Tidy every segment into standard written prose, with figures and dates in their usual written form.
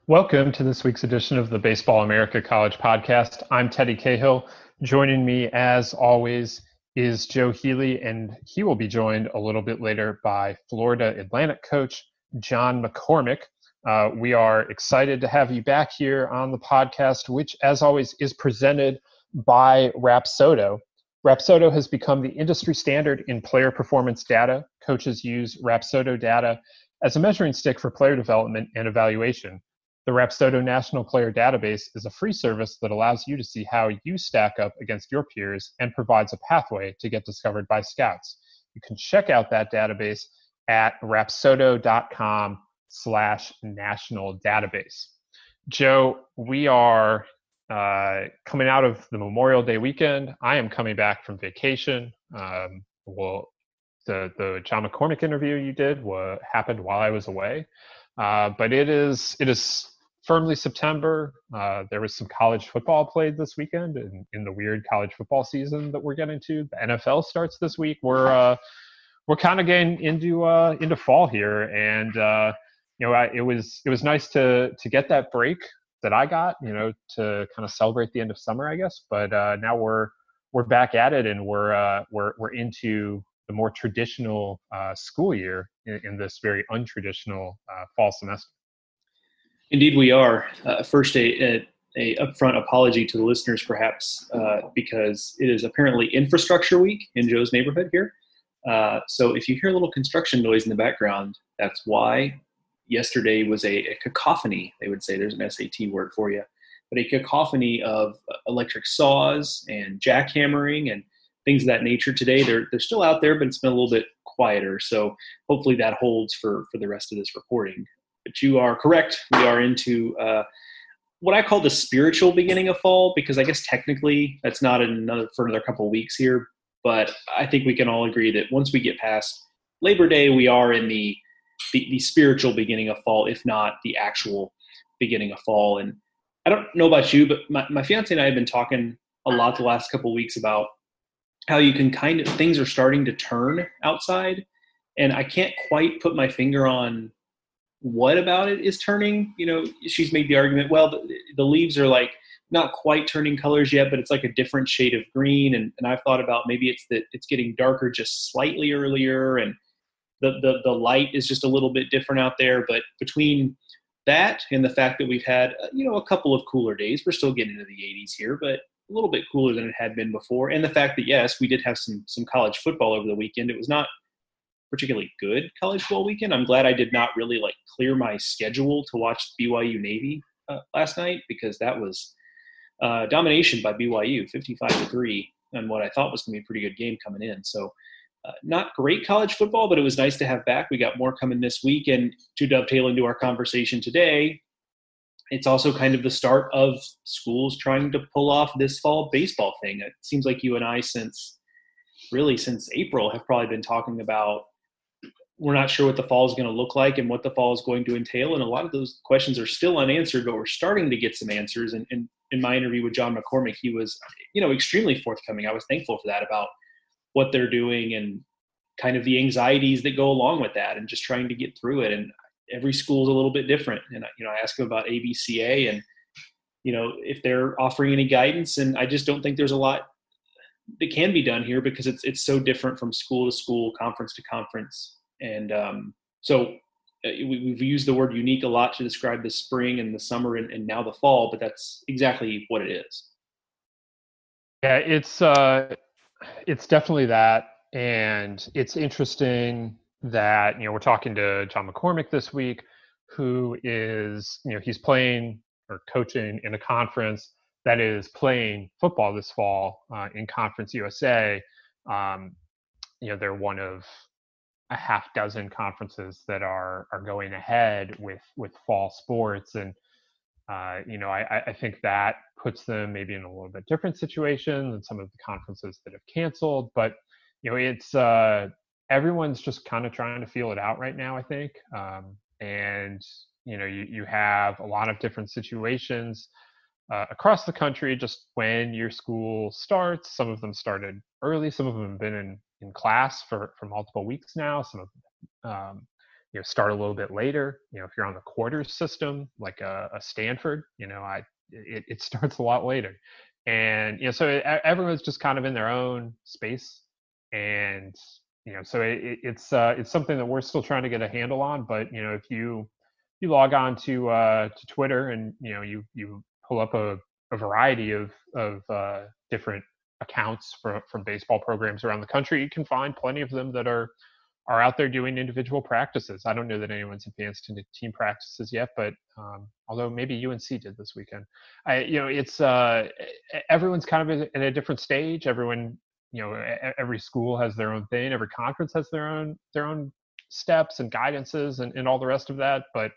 Welcome to this week's edition of the Baseball America College Podcast. I'm Teddy Cahill. Joining me, as always, is Joe Healy, and he will be joined a little bit later by Florida Atlantic coach John McCormick. We are excited to have you back here on the podcast, which, as always, is presented by Rapsodo. Rapsodo has become the industry standard in player performance data. Coaches use Rapsodo data as a measuring stick for player development and evaluation. The Rapsodo National Player Database is a free service that allows you to see how you stack up against your peers and provides a pathway to get discovered by scouts. You can check out that database at rapsodo.com/national database. Joe, we are coming out of the Memorial Day weekend. I am coming back from vacation. The John McCormick interview you did happened while I was away. But it is firmly September. There was some college football played this weekend in the weird college football season that we're getting to. The NFL starts this week. We're kind of getting into fall here, and it was nice to get that break that I got, to kind of celebrate the end of summer, I guess. But now we're back at it, and we're into the more traditional school year in this very untraditional fall semester. Indeed, we are. First, a upfront apology to the listeners, perhaps, because it is apparently Infrastructure Week in Joe's neighborhood here. So if you hear a little construction noise in the background, that's why. Yesterday was a cacophony, they would say. There's an SAT word for you. But a cacophony of electric saws and jackhammering and things of that nature. Today, they're still out there, but it's been a little bit quieter. So hopefully that holds for the rest of this reporting. But you are correct. We are into what I call the spiritual beginning of fall, because I guess technically that's not for another couple of weeks here. But I think we can all agree that once we get past Labor Day, we are in the spiritual beginning of fall, if not the actual beginning of fall. And I don't know about you, but my fiance and I have been talking a lot the last couple of weeks about how you can things are starting to turn outside. And I can't quite put my finger on what about it is turning. She's made the argument, well, the leaves are like not quite turning colors yet, but it's like a different shade of green. And I've thought about maybe it's that it's getting darker just slightly earlier, and the light is just a little bit different out there. But between that and the fact that we've had, a couple of cooler days, we're still getting into the 80s here, but a little bit cooler than it had been before. And the fact that, yes, we did have some college football over the weekend. It was not particularly good college football weekend. I'm glad I did not really clear my schedule to watch BYU Navy last night, because that was domination by BYU, 55-3, and what I thought was going to be a pretty good game coming in. So not great college football, but it was nice to have back. We got more coming this week. And to dovetail into our conversation today, it's also kind of the start of schools trying to pull off this fall baseball thing. It seems like you and I, since April, have probably been talking about we're not sure what the fall is going to look like and what the fall is going to entail. And a lot of those questions are still unanswered, but we're starting to get some answers. And in my interview with John McCormick, he was, extremely forthcoming. I was thankful for that, about what they're doing and kind of the anxieties that go along with that, and just trying to get through it. And every school is a little bit different. And, I asked him about ABCA and, if they're offering any guidance. And I just don't think there's a lot that can be done here, because it's so different from school to school, conference to conference. And so we've used the word unique a lot to describe the spring and the summer and now the fall, but that's exactly what it is. Yeah, it's definitely that. And it's interesting that, we're talking to John McCormick this week, who is, he's playing or coaching in a conference that is playing football this fall in Conference USA. They're one of a half dozen conferences that are going ahead with fall sports. And, I think that puts them maybe in a little bit different situation than some of the conferences that have canceled. But, it's everyone's just kind of trying to feel it out right now, I think. And, you have a lot of different situations across the country, just when your school starts. Some of them started early. Some of them have been in class for multiple weeks now. Some of them start a little bit later. If you're on the quarters system, like a Stanford, it starts a lot later. And, so everyone's just kind of in their own space. And, so it's something that we're still trying to get a handle on. But, if you log on to Twitter and, you pull up a variety of different accounts from baseball programs around the country, you can find plenty of them that are out there doing individual practices. I don't know that anyone's advanced into team practices yet, but although maybe UNC did this weekend, it's everyone's kind of in a different stage. Everyone, every school has their own thing. Every conference has their own steps and guidances and all the rest of that. But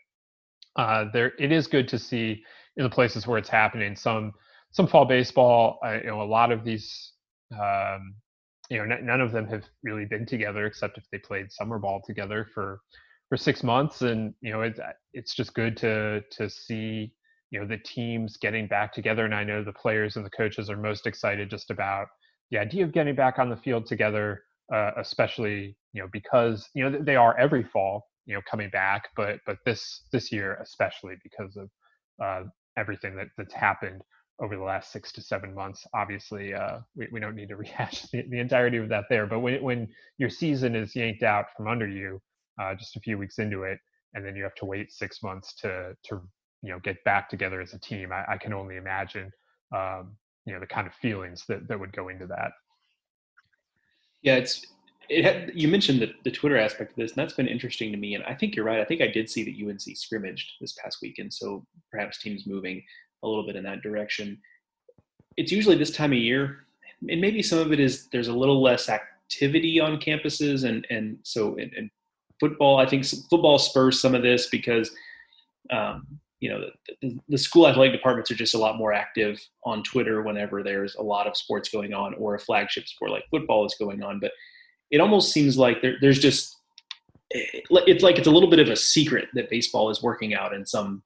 it is good to see in the places where it's happening. Some fall baseball, a lot of these. None of them have really been together except if they played summer ball together for 6 months. And, it's just good to see, the teams getting back together. And I know the players and the coaches are most excited just about the idea of getting back on the field together, especially, because, they are every fall, coming back, but this year, especially because of everything that's happened over the last 6 to 7 months. Obviously, we don't need to rehash the entirety of that there. But when your season is yanked out from under you just a few weeks into it, and then you have to wait 6 months to get back together as a team, I can only imagine the kind of feelings that would go into that. Yeah, you mentioned the Twitter aspect of this, and that's been interesting to me. And I think you're right. I think I did see that UNC scrimmaged this past weekend, so perhaps teams moving a little bit in that direction. It's usually this time of year, and maybe some of it is there's a little less activity on campuses, and so in football, I think football spurs some of this because the school athletic departments are just a lot more active on Twitter whenever there's a lot of sports going on or a flagship sport like football is going on. But it almost seems like there's just it's like it's a little bit of a secret that baseball is working out in some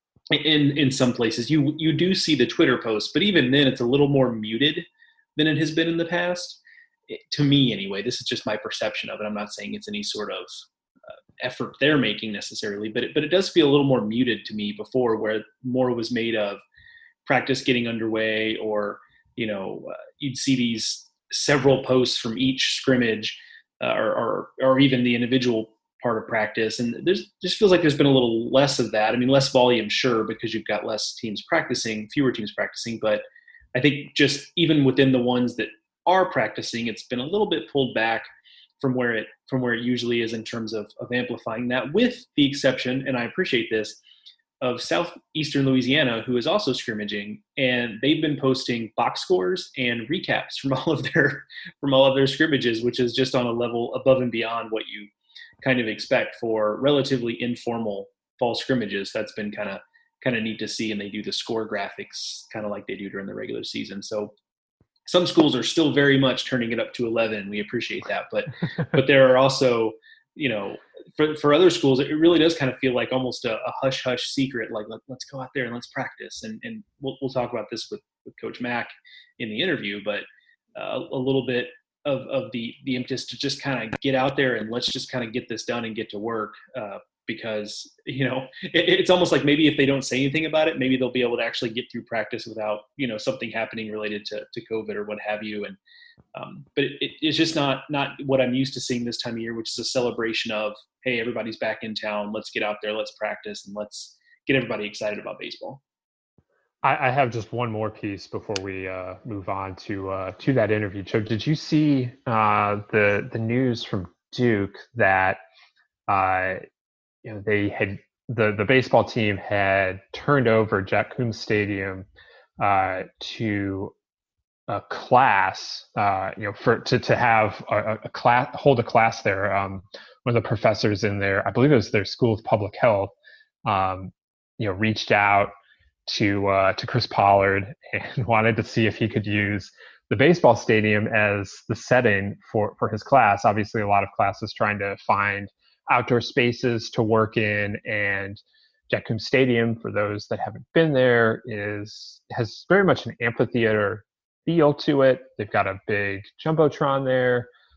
places. You do see the Twitter posts, but even then it's a little more muted than it has been in the past. To me anyway, this is just my perception of it. I'm not saying it's any sort of effort they're making necessarily, but it does feel a little more muted to me before, where more was made of practice getting underway, or you'd see these several posts from each scrimmage or even the individual part of practice. And there's just feels like there's been a little less of that. I mean, less volume, sure, because you've got less teams practicing, fewer teams practicing. But I think just even within the ones that are practicing, it's been a little bit pulled back from where it usually is in terms of amplifying that, with the exception, and I appreciate this, of Southeastern Louisiana, who is also scrimmaging, and they've been posting box scores and recaps from all of their scrimmages, which is just on a level above and beyond what you kind of expect for relatively informal fall scrimmages. That's been kind of neat to see, and they do the score graphics kind of like they do during the regular season. So some schools are still very much turning it up to 11. We appreciate that, but there are also, for other schools, it really does kind of feel like almost a hush hush secret. Like let's go out there and let's practice, and we'll talk about this with Coach Mack in the interview, but a little bit of the impetus to just kind of get out there and let's just kind of get this done and get to work, because it's almost like maybe if they don't say anything about it, maybe they'll be able to actually get through practice without something happening related to COVID or what have you. And but it's just not what I'm used to seeing this time of year, which is a celebration of, hey, everybody's back in town, let's get out there, let's practice, and let's get everybody excited about baseball. I have just one more piece before we move on to that interview. So did you see the news from Duke that they had the baseball team had turned over Jack Coombs Stadium to a class, to have a class, hold a class there. One of the professors in there, I believe it was their School of Public Health, reached out to Chris Pollard and wanted to see if he could use the baseball stadium as the setting for his class. Obviously, a lot of classes trying to find outdoor spaces to work in, and Jack Coombs Stadium, for those that haven't been there, has very much an amphitheater feel to it. They've got a big jumbotron there.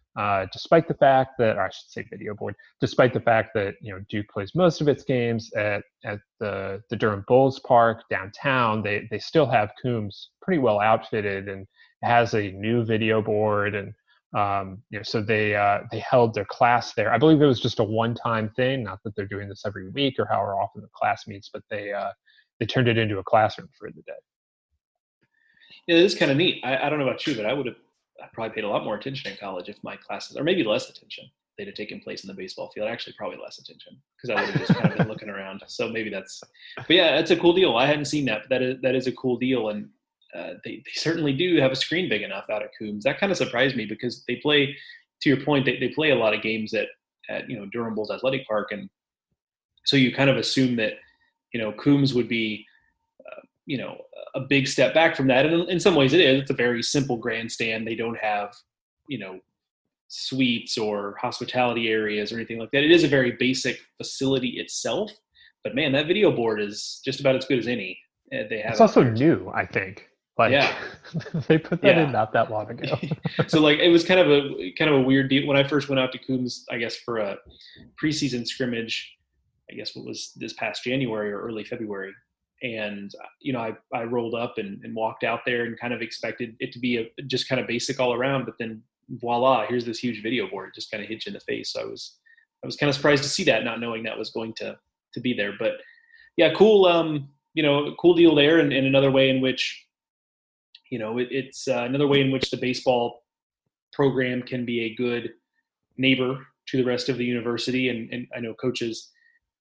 despite the fact that, or I should say video board, despite the fact that, Duke plays most of its games at the Durham Bulls Park downtown, they still have Coombs pretty well outfitted and has a new video board. And, so they held their class there. I believe it was just a one-time thing, not that they're doing this every week or however often the class meets, but they turned it into a classroom for the day. Yeah, it is kind of neat. I don't know about you, but I probably paid a lot more attention in college if my classes, or maybe less attention, they'd have taken place in the baseball field. Actually, probably less attention because I would have just kind of been looking around. So maybe but yeah, that's a cool deal. I hadn't seen that, but that is a cool deal. And they certainly do have a screen big enough out at Coombs. That kind of surprised me because they play, to your point, they play a lot of games at Durham Bulls Athletic Park. And so you kind of assume that, Coombs would be, a big step back from that. And in some ways it is. It's a very simple grandstand. They don't have, suites or hospitality areas or anything like that. It is a very basic facility itself. But man, that video board is just about as good as any they have. It's also new, I think. Yeah. They put that in not that long ago. So it was kind of a weird deal. When I first went out to Coombs, I guess for a preseason scrimmage, I guess what was this past January or early February. And, I rolled up and walked out there and kind of expected it to be just kind of basic all around, but then voila, here's this huge video board. It just kind of hit you in the face. So I was kind of surprised to see that, not knowing that was going to be there, but yeah, cool. Cool deal there. And another way in which, it's another way in which the baseball program can be a good neighbor to the rest of the university. And I know coaches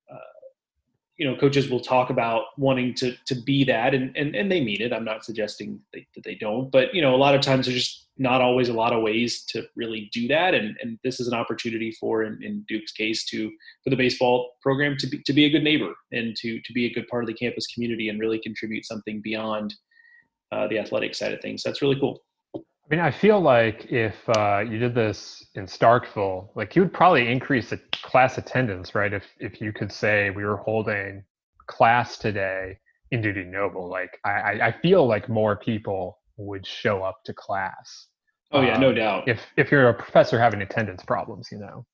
will talk about wanting to be that, and they mean it. I'm not suggesting that they don't, but a lot of times there's just not always a lot of ways to really do that. And this is an opportunity in Duke's case, for the baseball program to be a good neighbor and to be a good part of the campus community and really contribute something beyond the athletic side of things. That's really cool. I mean, I feel like if you did this in Starkville, you would probably increase the class attendance, right? If you could say we were holding class today in Dudy Noble, I feel like more people would show up to class. Oh yeah, no doubt. If you're a professor having attendance problems,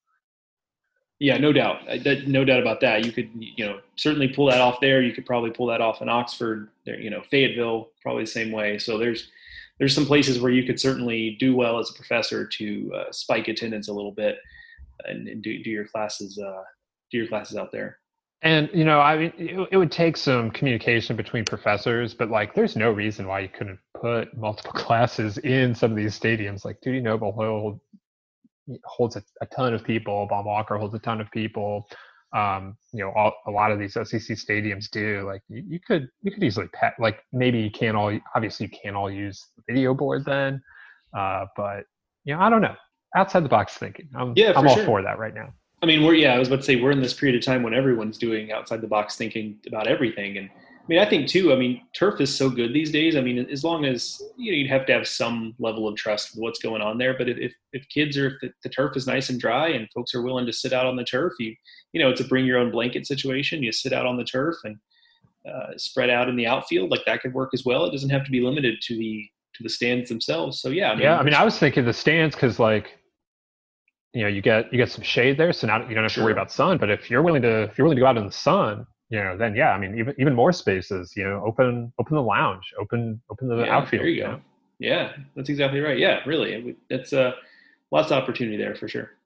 Yeah, no doubt. No doubt about that. You could, certainly pull that off there. You could probably pull that off in Oxford, Fayetteville, probably the same way. So there's some places where you could certainly do well as a professor to spike attendance a little bit and do your classes out there. And I mean, it would take some communication between professors, but there's no reason why you couldn't put multiple classes in some of these stadiums. Dudy Noble holds a ton of people. Bob Walker holds a ton of people. A lot of these SEC stadiums do. You could easily maybe you can't all use the video board then, but I don't know. Outside the box thinking. I'm all for that right now. I mean, I was about to say we're in this period of time when everyone's doing outside the box thinking about everything. And I mean, I think too, turf is so good these days. I mean, as long as, you'd have to have some level of trust with what's going on there. But if the turf is nice and dry and folks are willing to sit out on the turf, it's a bring your own blanket situation. You sit out on the turf and spread out in the outfield. That could work as well. It doesn't have to be limited to the stands themselves. So yeah. I was thinking the stands because you get some shade there, so now you don't have to worry about sun. But if you're willing to go out in the sun, then yeah, I mean even more spaces. Open the lounge, open the outfield. There you go. Yeah, that's exactly right. Yeah, really, that's lots of opportunity there for sure.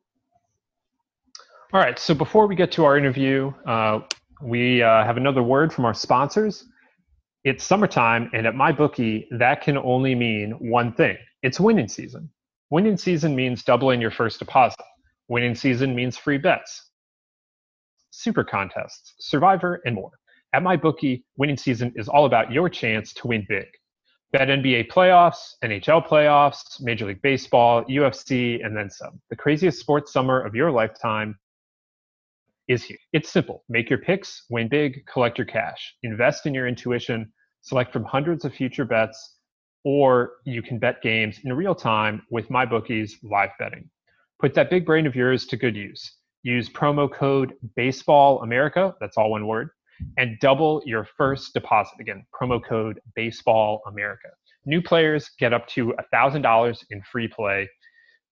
All right, so before we get to our interview, we have another word from our sponsors. It's summertime, and at MyBookie, that can only mean one thing. It's winning season. Winning season means doubling your first deposit. Winning season means free bets, super contests, Survivor, and more. At MyBookie, winning season is all about your chance to win big. Bet NBA playoffs, NHL playoffs, Major League Baseball, UFC, and then some. The craziest sports summer of your lifetime is here. It's simple. Make your picks, win big, collect your cash. Invest in your intuition, select from hundreds of future bets, or you can bet games in real time with MyBookie's live betting. Put that big brain of yours to good use. Use promo code BASEBALLAMERICA, that's all one word, and double your first deposit. Again, promo code BASEBALLAMERICA. New players get up to $1,000 in free play.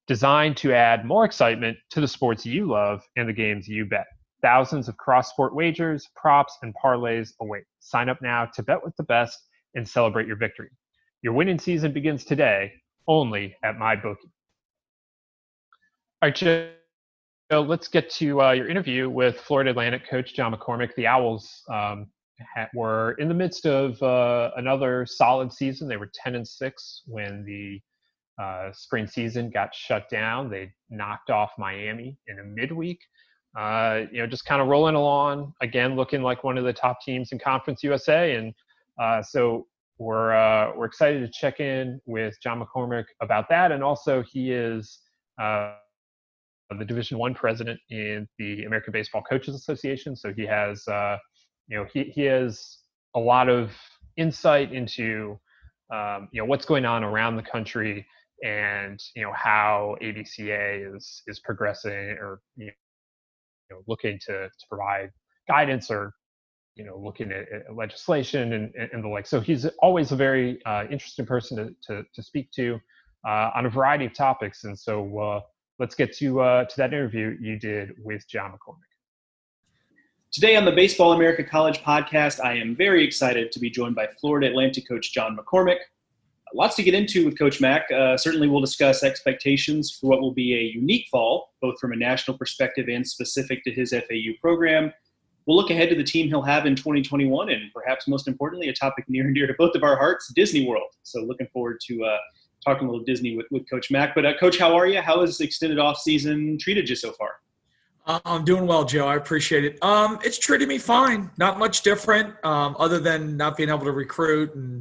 designed to add more excitement to the sports you love and the games you bet. Thousands of cross-sport wagers, props, and parlays await. Sign up now to bet with the best and celebrate your victory. Your winning season begins today, only at MyBookie. All right, Joe, let's get to your interview with Florida Atlantic coach John McCormick. The Owls were in the midst of another solid season. They were 10-6 when the spring season got shut down. They knocked off Miami in a midweek. Just kind of rolling along again, looking like one of the top teams in Conference USA. And so we're excited to check in with John McCormick about that. And also he is the Division I president in the American Baseball Coaches Association. So he has, he has a lot of insight into, what's going on around the country and, how ABCA is progressing or, looking to provide guidance or, looking at legislation and the like. So he's always a very interesting person to speak to on a variety of topics. And so let's get to that interview you did with John McCormick. Today on the Baseball America College podcast, I am very excited to be joined by Florida Atlantic coach John McCormick. Lots to get into with Coach Mack. Certainly we'll discuss expectations for what will be a unique fall, both from a national perspective and specific to his FAU program. We'll look ahead to the team he'll have in 2021 and perhaps most importantly, a topic near and dear to both of our hearts, Disney World. So looking forward to talking a little Disney with Coach Mack. But Coach, how are you? How has the extended off season treated you so far? I'm doing well, Joe. I appreciate it. It's treating me fine. Not much different other than not being able to recruit and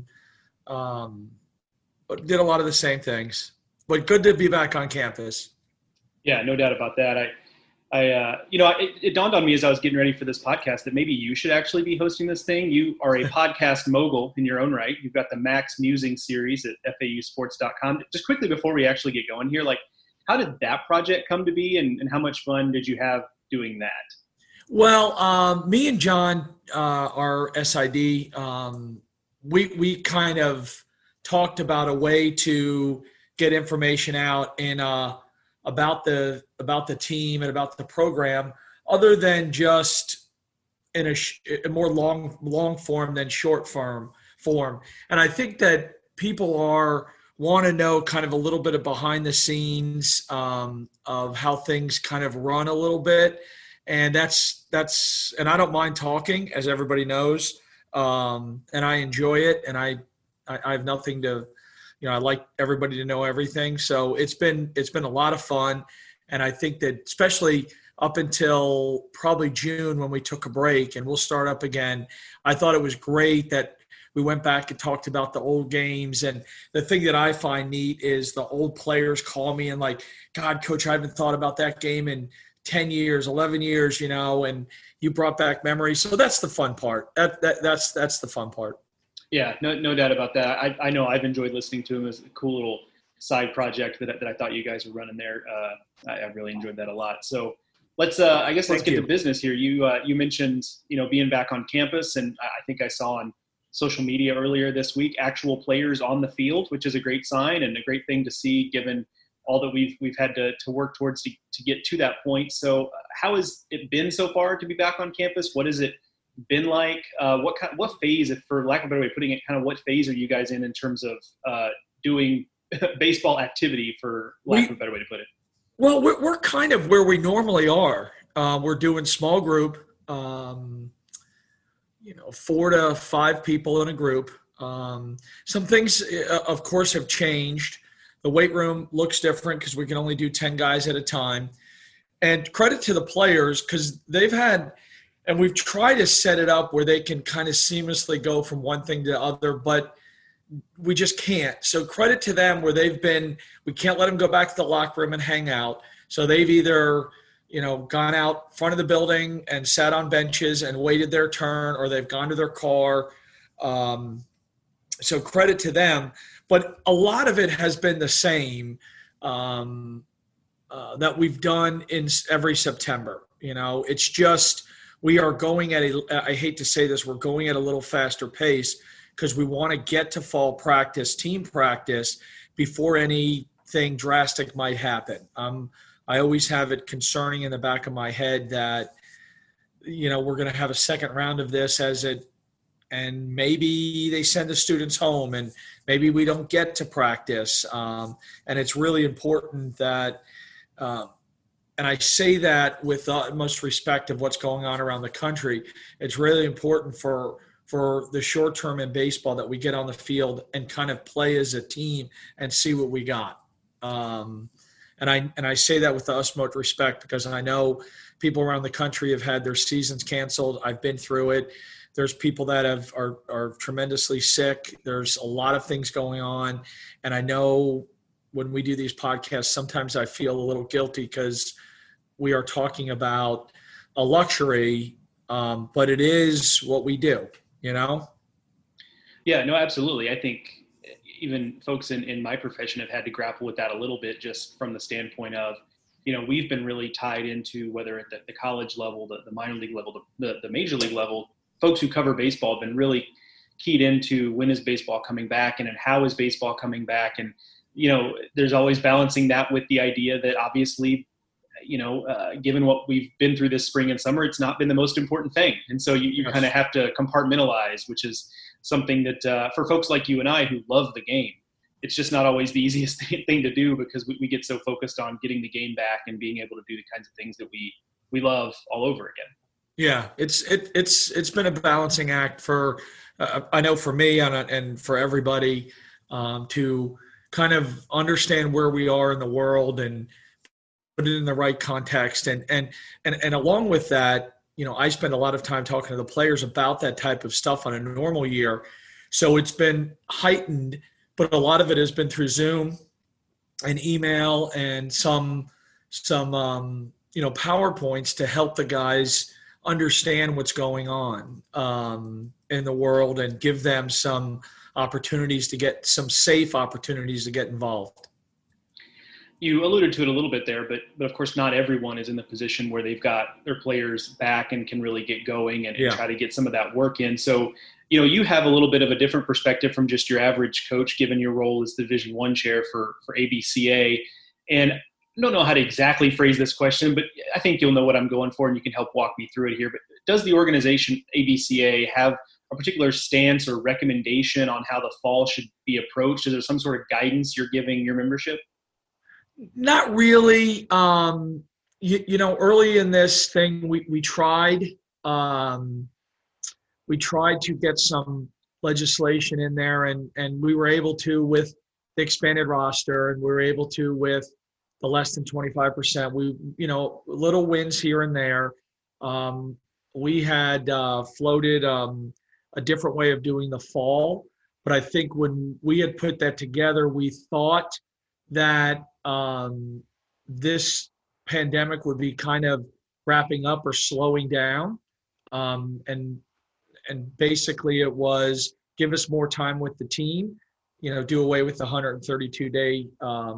but did a lot of the same things. But good to be back on campus. Yeah, no doubt about that. It dawned on me as I was getting ready for this podcast that maybe you should actually be hosting this thing. You are a podcast mogul in your own right. You've got the Max Musing series at FAUsports.com. Just quickly before we actually get going here, how did that project come to be and how much fun did you have doing that? Well, me and John, our SID, we kind of talked about a way to get information out and about the team and about the program, other than just in a more long form than short form. And I think that people want to know kind of a little bit of behind the scenes of how things kind of run a little bit, and that's and I don't mind talking, as everybody knows, and I enjoy it, and I have nothing to. I like everybody to know everything. So it's been a lot of fun. And I think that especially up until probably June when we took a break and we'll start up again, I thought it was great that we went back and talked about the old games. And the thing that I find neat is the old players call me and God, Coach, I haven't thought about that game in 10 years, 11 years, and you brought back memories. So that's the fun part. That's the fun part. Yeah, no doubt about that. I know I've enjoyed listening to him as a cool little side project that I thought you guys were running there. I really enjoyed that a lot. So let's get to business here. You mentioned, being back on campus, and I think I saw on social media earlier this week, actual players on the field, which is a great sign and a great thing to see given all that we've had to work towards to get to that point. So how has it been so far to be back on campus? What has it been like? What phase, if for lack of a better way of putting it, kind of what phase are you guys in terms of doing baseball activity, for lack of a better way to put it? Well, we're kind of where we normally are. We're doing small group, 4 to 5 people in a group. Some things, of course, have changed. The weight room looks different because we can only do 10 guys at a time. And credit to the players because they've had – and we've tried to set it up where they can kind of seamlessly go from one thing to the other, but we just can't. So credit to them where we can't let them go back to the locker room and hang out. So they've either, gone out front of the building and sat on benches and waited their turn, or they've gone to their car. So credit to them. But a lot of it has been the same that we've done in every September. It's just – we are going I hate to say this, we're going at a little faster pace because we want to get to fall practice, team practice, before any something drastic might happen. I always have it concerning in the back of my head that, we're going to have a second round of this and maybe they send the students home and maybe we don't get to practice. And it's really important that, and I say that with the utmost respect of what's going on around the country. It's really important for the short term in baseball that we get on the field and kind of play as a team and see what we got. And I say that with the utmost respect because I know people around the country have had their seasons canceled. I've been through it. There's people that are tremendously sick. There's a lot of things going on. And I know when we do these podcasts, sometimes I feel a little guilty because we are talking about a luxury, but it is what we do, Yeah, no, absolutely. I think even folks in my profession have had to grapple with that a little bit just from the standpoint of, we've been really tied into whether at the college level, the minor league level, the major league level, folks who cover baseball have been really keyed into when is baseball coming back and how is baseball coming back. And, there's always balancing that with the idea that obviously, given what we've been through this spring and summer, it's not been the most important thing. And so you kind of have to compartmentalize, which is something that for folks like you and I who love the game, it's just not always the easiest thing to do because we get so focused on getting the game back and being able to do the kinds of things that we love all over again. Yeah, it's been a balancing act for I know for me and for everybody to kind of understand where we are in the world and put it in the right context. And along with that, I spend a lot of time talking to the players about that type of stuff on a normal year. So it's been heightened, but a lot of it has been through Zoom and email and some PowerPoints to help the guys understand what's going on in the world and give them some opportunities to get some safe opportunities to get involved. You alluded to it a little bit there, but of course not everyone is in the position where they've got their players back and can really get going and try to get some of that work in. So, you have a little bit of a different perspective from just your average coach, given your role as the Division I chair for ABCA. And I don't know how to exactly phrase this question, but I think you'll know what I'm going for and you can help walk me through it here. But does the organization ABCA have a particular stance or recommendation on how the fall should be approached? Is there some sort of guidance you're giving your membership? Not really. Early in this thing, we tried to get some legislation in there, and we were able to with the expanded roster, and we were able to with the less than 25%. We, little wins here and there. We had floated a different way of doing the fall, but I think when we had put that together, we thought that this pandemic would be kind of wrapping up or slowing down. And basically it was give us more time with the team, do away with the 132-day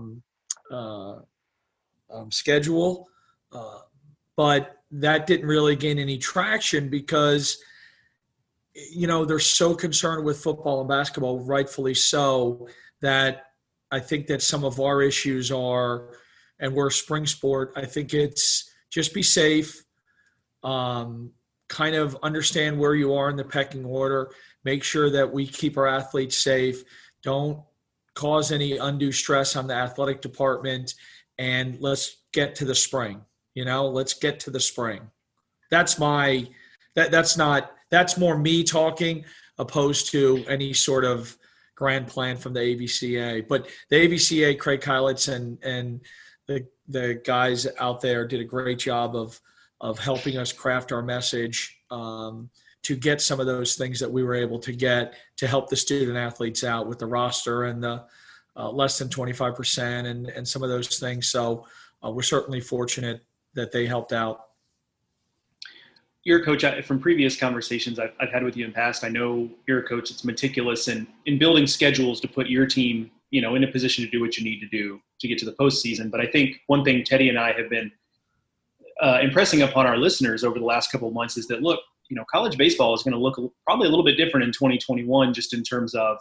schedule. But that didn't really gain any traction because, they're so concerned with football and basketball, rightfully so, that I think that some of our issues are, and we're a spring sport, I think it's just be safe, kind of understand where you are in the pecking order, make sure that we keep our athletes safe, don't cause any undue stress on the athletic department, and let's get to the spring. Let's get to the spring. That's that's more me talking opposed to any sort of grand plan from the ABCA. But the ABCA, Craig Kylitz and the guys out there did a great job of helping us craft our message to get some of those things that we were able to get to help the student athletes out with the roster and the less than 25% and some of those things. So we're certainly fortunate that they helped out. You're a coach. From previous conversations I've had with you in the past, I know you're a coach that's meticulous in building schedules to put your team, in a position to do what you need to do to get to the postseason. But I think one thing Teddy and I have been impressing upon our listeners over the last couple of months is that, look, college baseball is going to look probably a little bit different in 2021, just in terms of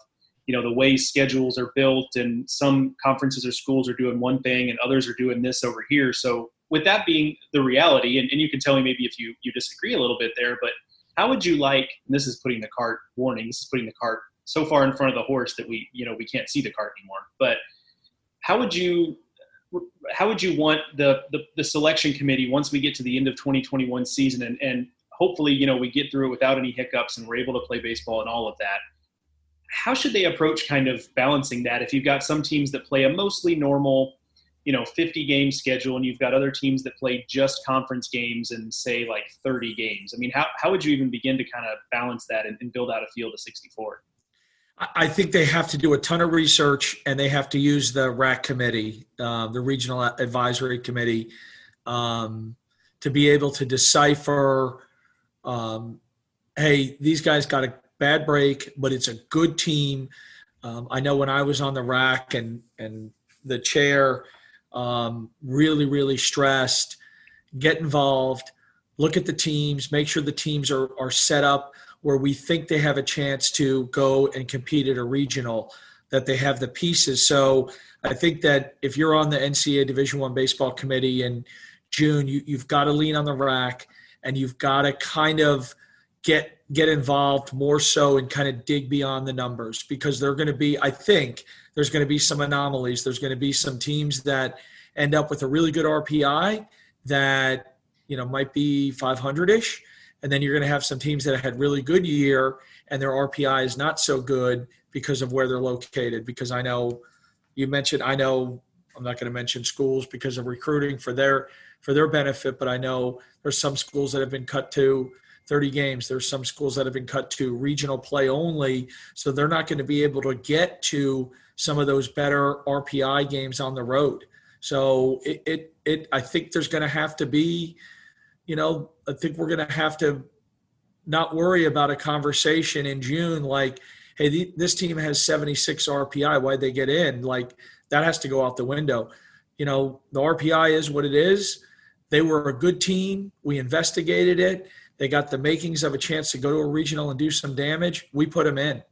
the way schedules are built, and some conferences or schools are doing one thing and others are doing this over here. So with that being the reality, and you can tell me maybe if you disagree a little bit there, but how would you like, and this is putting the cart so far in front of the horse that we can't see the cart anymore, but how would you want the selection committee, once we get to the end of 2021 season and hopefully, we get through it without any hiccups and we're able to play baseball and all of that, how should they approach kind of balancing that? If you've got some teams that play a mostly normal, 50-game schedule, and you've got other teams that play just conference games and say like 30 games. I mean, how would you even begin to kind of balance that and build out a field of 64? I think they have to do a ton of research, and they have to use the RAC committee, the Regional Advisory Committee, to be able to decipher, hey, these guys got a bad break, but it's a good team. I know when I was on the RAC and the chair really, really stressed, get involved, look at the teams, make sure the teams are set up where we think they have a chance to go and compete at a regional, that they have the pieces. So I think that if you're on the NCAA Division I baseball committee in June, you've got to lean on the RAC, and you've got to kind of get involved more so and kind of dig beyond the numbers, because they're going to be, I think there's going to be some anomalies. There's going to be some teams that end up with a really good RPI that, might be 500-ish. And then you're going to have some teams that had really good year and their RPI is not so good because of where they're located. Because I know I'm not going to mention schools because of recruiting for their benefit, but I know there's some schools that have been cut to 30 games. There's some schools that have been cut to regional play only. So they're not going to be able to get to some of those better RPI games on the road. So I think there's going to have to be, I think we're going to have to not worry about a conversation in June like, hey, this team has 76 RPI. Why'd they get in? Like, that has to go out the window. The RPI is what it is. They were a good team. We investigated it. They got the makings of a chance to go to a regional and do some damage. We put them in,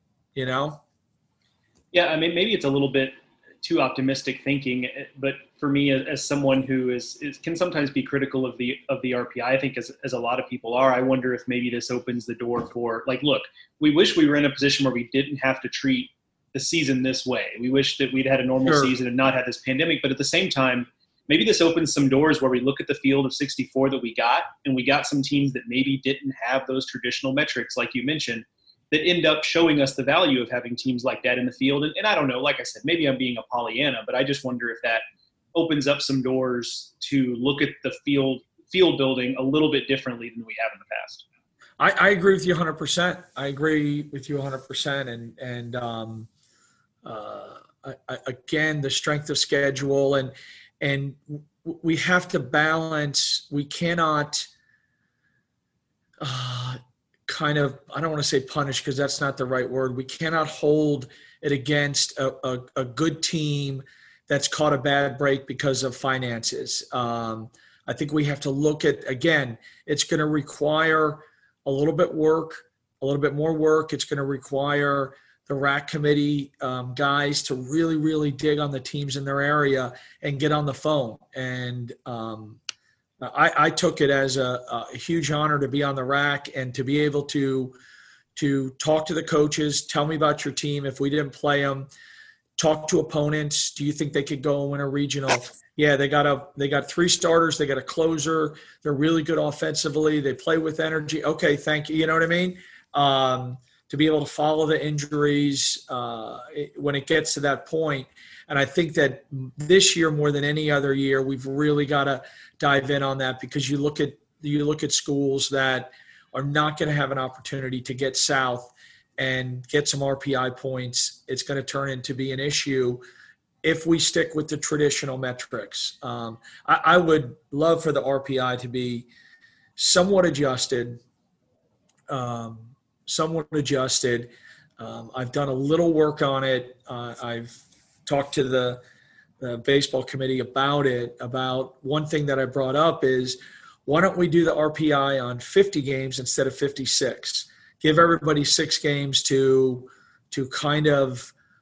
Yeah, I mean, maybe it's a little bit too optimistic thinking, but for me, as someone who can sometimes be critical of the RPI, I think as a lot of people are, I wonder if maybe this opens the door for, like, look, we wish we were in a position where we didn't have to treat the season this way. We wish that we'd had a normal season and not had this pandemic, but at the same time, maybe this opens some doors where we look at the field of 64 that we got, and we got some teams that maybe didn't have those traditional metrics, like you mentioned, that end up showing us the value of having teams like that in the field. And I don't know, like I said, maybe I'm being a Pollyanna, but I just wonder if that opens up some doors to look at the field building a little bit differently than we have in the past. I agree with you 100%. I agree with you 100%. And again, the strength of schedule and we have to balance. We cannot I don't want to say punish because that's not the right word. We cannot hold it against a good team that's caught a bad break because of finances. I think we have to look at, again, it's going to require a little bit more work. It's going to require the RAC committee guys to really, really dig on the teams in their area and get on the phone. And I took it as a huge honor to be on the RAC and to be able to talk to the coaches, tell me about your team. If we didn't play them, talk to opponents. Do you think they could go and win a regional? Yeah, they got 3 starters. They got a closer. They're really good offensively. They play with energy. Okay, thank you. You know what I mean? To be able to follow the injuries when it gets to that point. And I think that this year more than any other year, we've really got to dive in on that, because you look at schools that are not going to have an opportunity to get south and get some RPI points. It's going to turn into be an issue if we stick with the traditional metrics. I would love for the RPI to be somewhat adjusted. I've done a little work on it. I've talked to the baseball committee about it. About one thing that I brought up is, why don't we do the RPI on 50 games instead of 56? Give everybody 6 games to kind of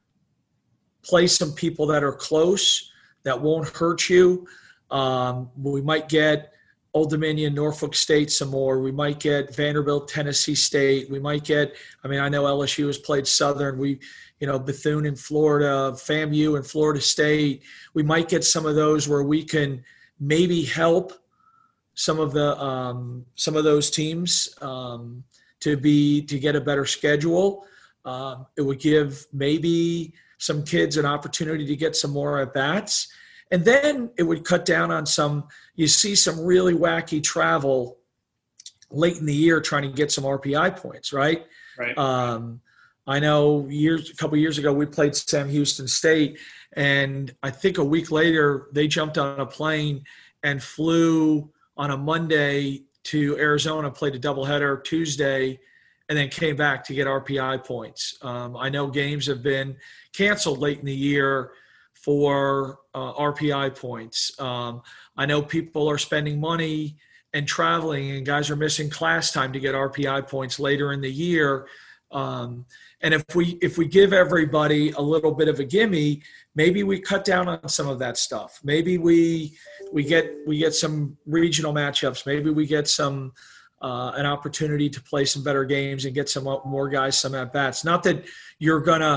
play some people that are close that won't hurt you. We might get Old Dominion, Norfolk State some more. We might get Vanderbilt, Tennessee State. We might get, I know LSU has played Southern. Bethune in Florida, FAMU in Florida State. We might get some of those where we can maybe help some of those teams to get a better schedule. It would give maybe some kids an opportunity to get some more at bats. And then it would cut down on you see some really wacky travel late in the year trying to get some RPI points, right? Right. I know a couple years ago we played Sam Houston State, and I think a week later they jumped on a plane and flew on a Monday to Arizona, played a doubleheader Tuesday, and then came back to get RPI points. I know games have been canceled late in the year for RPI points. I know people are spending money and traveling, and guys are missing class time to get RPI points later in the year. And if we give everybody a little bit of a gimme, maybe we cut down on some of that stuff. Maybe we get some regional matchups. Maybe we get some an opportunity to play some better games and get some more guys some at bats. Not that you're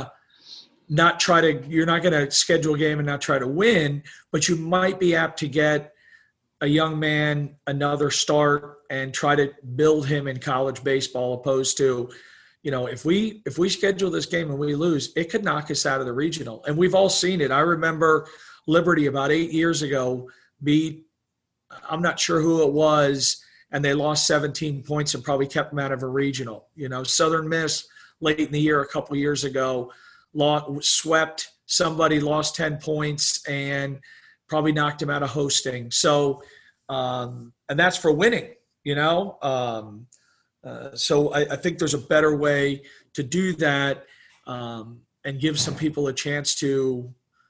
not gonna schedule a game and not try to win, but you might be apt to get a young man another start and try to build him in college baseball, opposed to, if we schedule this game and we lose, it could knock us out of the regional. And we've all seen it. I remember Liberty about 8 years ago I'm not sure who it was, and they lost 17 points and probably kept them out of a regional. Southern Miss late in the year a couple years ago swept somebody, lost 10 points, and probably knocked him out of hosting. So, and that's for winning, So I think there's a better way to do that, and give some people a chance to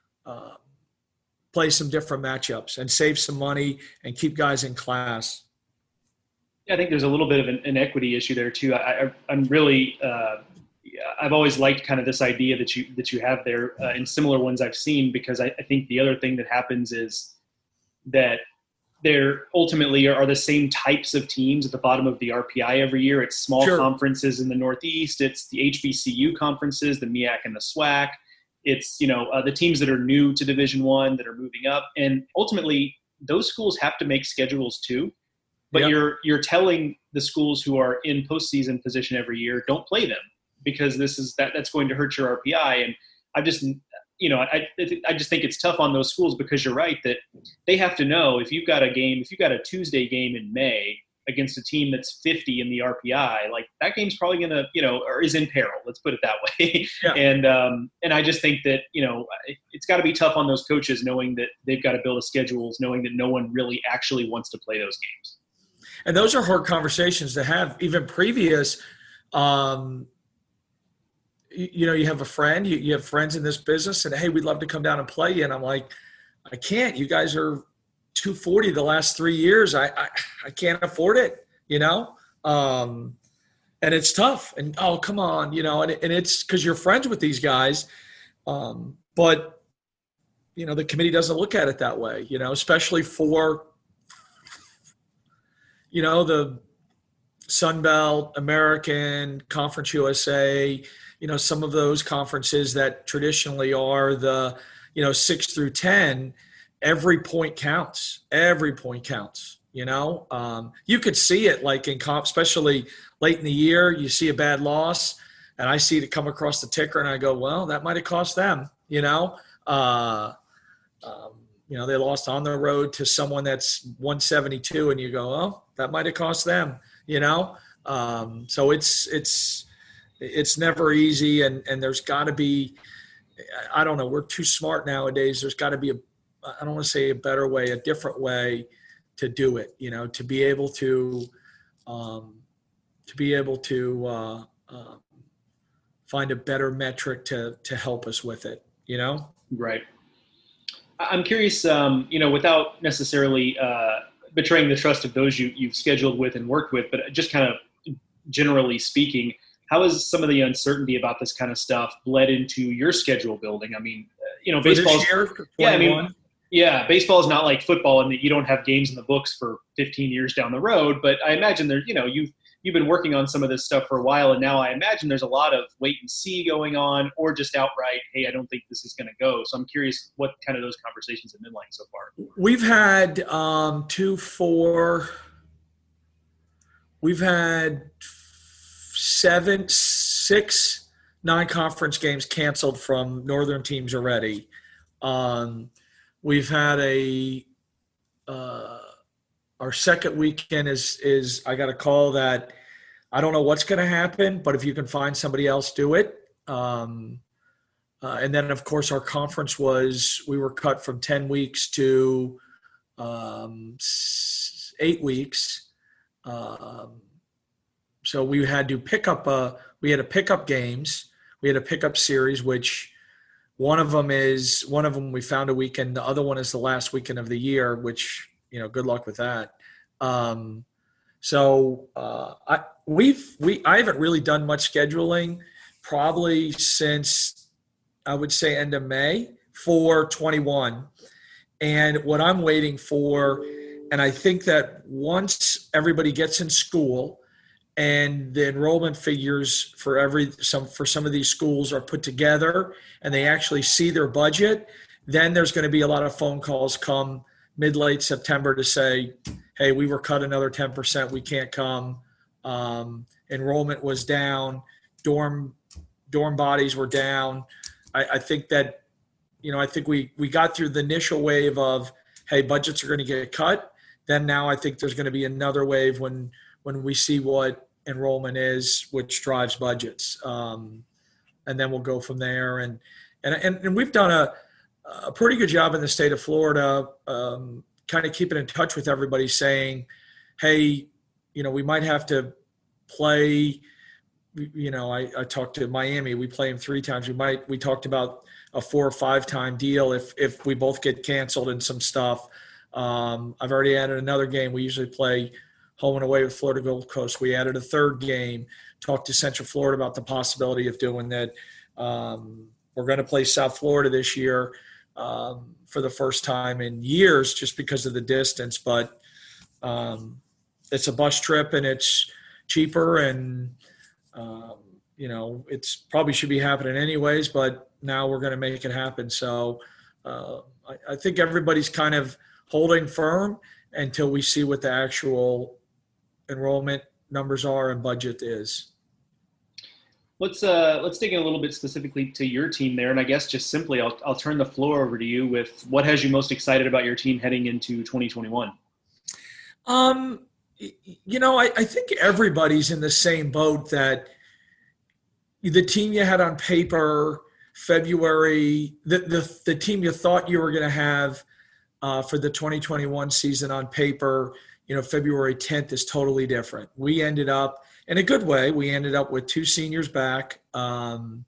play some different matchups and save some money and keep guys in class. Yeah, I think there's a little bit of an equity issue there too. I'm really I've always liked kind of this idea that you have there in similar ones I've seen, because I think the other thing that happens is that there ultimately are the same types of teams at the bottom of the RPI every year. It's small conferences in the Northeast. It's the HBCU conferences, the MEAC and the SWAC. It's, the teams that are new to Division I that are moving up. And ultimately, those schools have to make schedules too. But you're telling the schools who are in postseason position every year, don't play them, because that's going to hurt your RPI. And I just think it's tough on those schools, because you're right that they have to know if you've got a Tuesday game in May against a team that's 50 in the RPI, like that game's probably going to, or is in peril. Let's put it that way. Yeah. And I just think that, it's got to be tough on those coaches, knowing that they've got to build a schedules, knowing that no one really actually wants to play those games. And those are hard conversations to have, even previous. You have a friend, you have friends in this business, and hey, we'd love to come down and play you. And I'm like, I can't. You guys are 240 the last 3 years. I can't afford it, and it's tough. And oh, come on, and it's because you're friends with these guys, but the committee doesn't look at it that way, especially for the Sun Belt, American, Conference USA. Some of those conferences that traditionally are the, 6 through 10, every point counts. Every point counts, You could see it like in comp, especially late in the year, you see a bad loss, and I see it come across the ticker, and I go, well, that might have cost them, They lost on the road to someone that's 172, and you go, oh, that might have cost them, So it's never easy, and there's got to be, I don't know, we're too smart nowadays. There's got to be I don't want to say a better way, a different way to do it, to be able to find a better metric to help us with it, Right. I'm curious, without necessarily betraying the trust of those you've scheduled with and worked with, but just kind of generally speaking, how has some of the uncertainty about this kind of stuff bled into your schedule building? I mean, you know, For this baseball's year, for yeah, I 21? mean, yeah, baseball is not like football in that you don't have games in the books for 15 years down the road. But I imagine there's, you know, you've been working on some of this stuff for a while, and now I imagine there's a lot of wait and see going on, or just outright, hey, I don't think this is going to go. So I'm curious what kind of those conversations have been like so far. We've had we've had 6 non-conference games canceled from Northern teams already. We've had our second weekend is I got a call that I don't know what's going to happen, but if you can find somebody else, do it. And then, of course, our conference we were cut from 10 weeks to 8 weeks. So we had to pick up games. We had a pickup series, which one of them we found a weekend. The other one is the last weekend of the year, which, you know, good luck with that. I haven't really done much scheduling probably since I would say end of May for 21. And what I'm waiting for, and I think that once everybody gets in school and the enrollment figures for some of these schools are put together and they actually see their budget, then there's going to be a lot of phone calls come mid-late September to say, hey, we were cut another 10%, we can't come. Enrollment was down, dorm bodies were down. I think that, you know, I think we got through the initial wave of, hey, budgets are going to get cut. Then now I think there's going to be another wave when we see what enrollment is, which drives budgets. And then we'll go from there. And we've done a pretty good job in the state of Florida, kind of keeping in touch with everybody saying, hey, you know, we might have to play, you know, I talked to Miami, we play them 3 times. We talked about a 4 or 5 time deal if we both get canceled and some stuff. I've already added another game. We usually play home and away with Florida Gold Coast. We added a 3rd game, talked to Central Florida about the possibility of doing that. We're going to play South Florida this year for the first time in years just because of the distance. But it's a bus trip and it's cheaper and, you know, it's probably should be happening anyways, but now we're going to make it happen. So I think everybody's kind of holding firm until we see what the actual enrollment numbers are and budget is. Let's dig in a little bit specifically to your team there, and I guess just simply, I'll turn the floor over to you with what has you most excited about your team heading into 2021. You know, I think everybody's in the same boat that the team you had on paper February, the team you thought you were going to have for the 2021 season on paper, you know, February 10th is totally different. We ended up, in a good way, we ended up with 2 seniors back, 3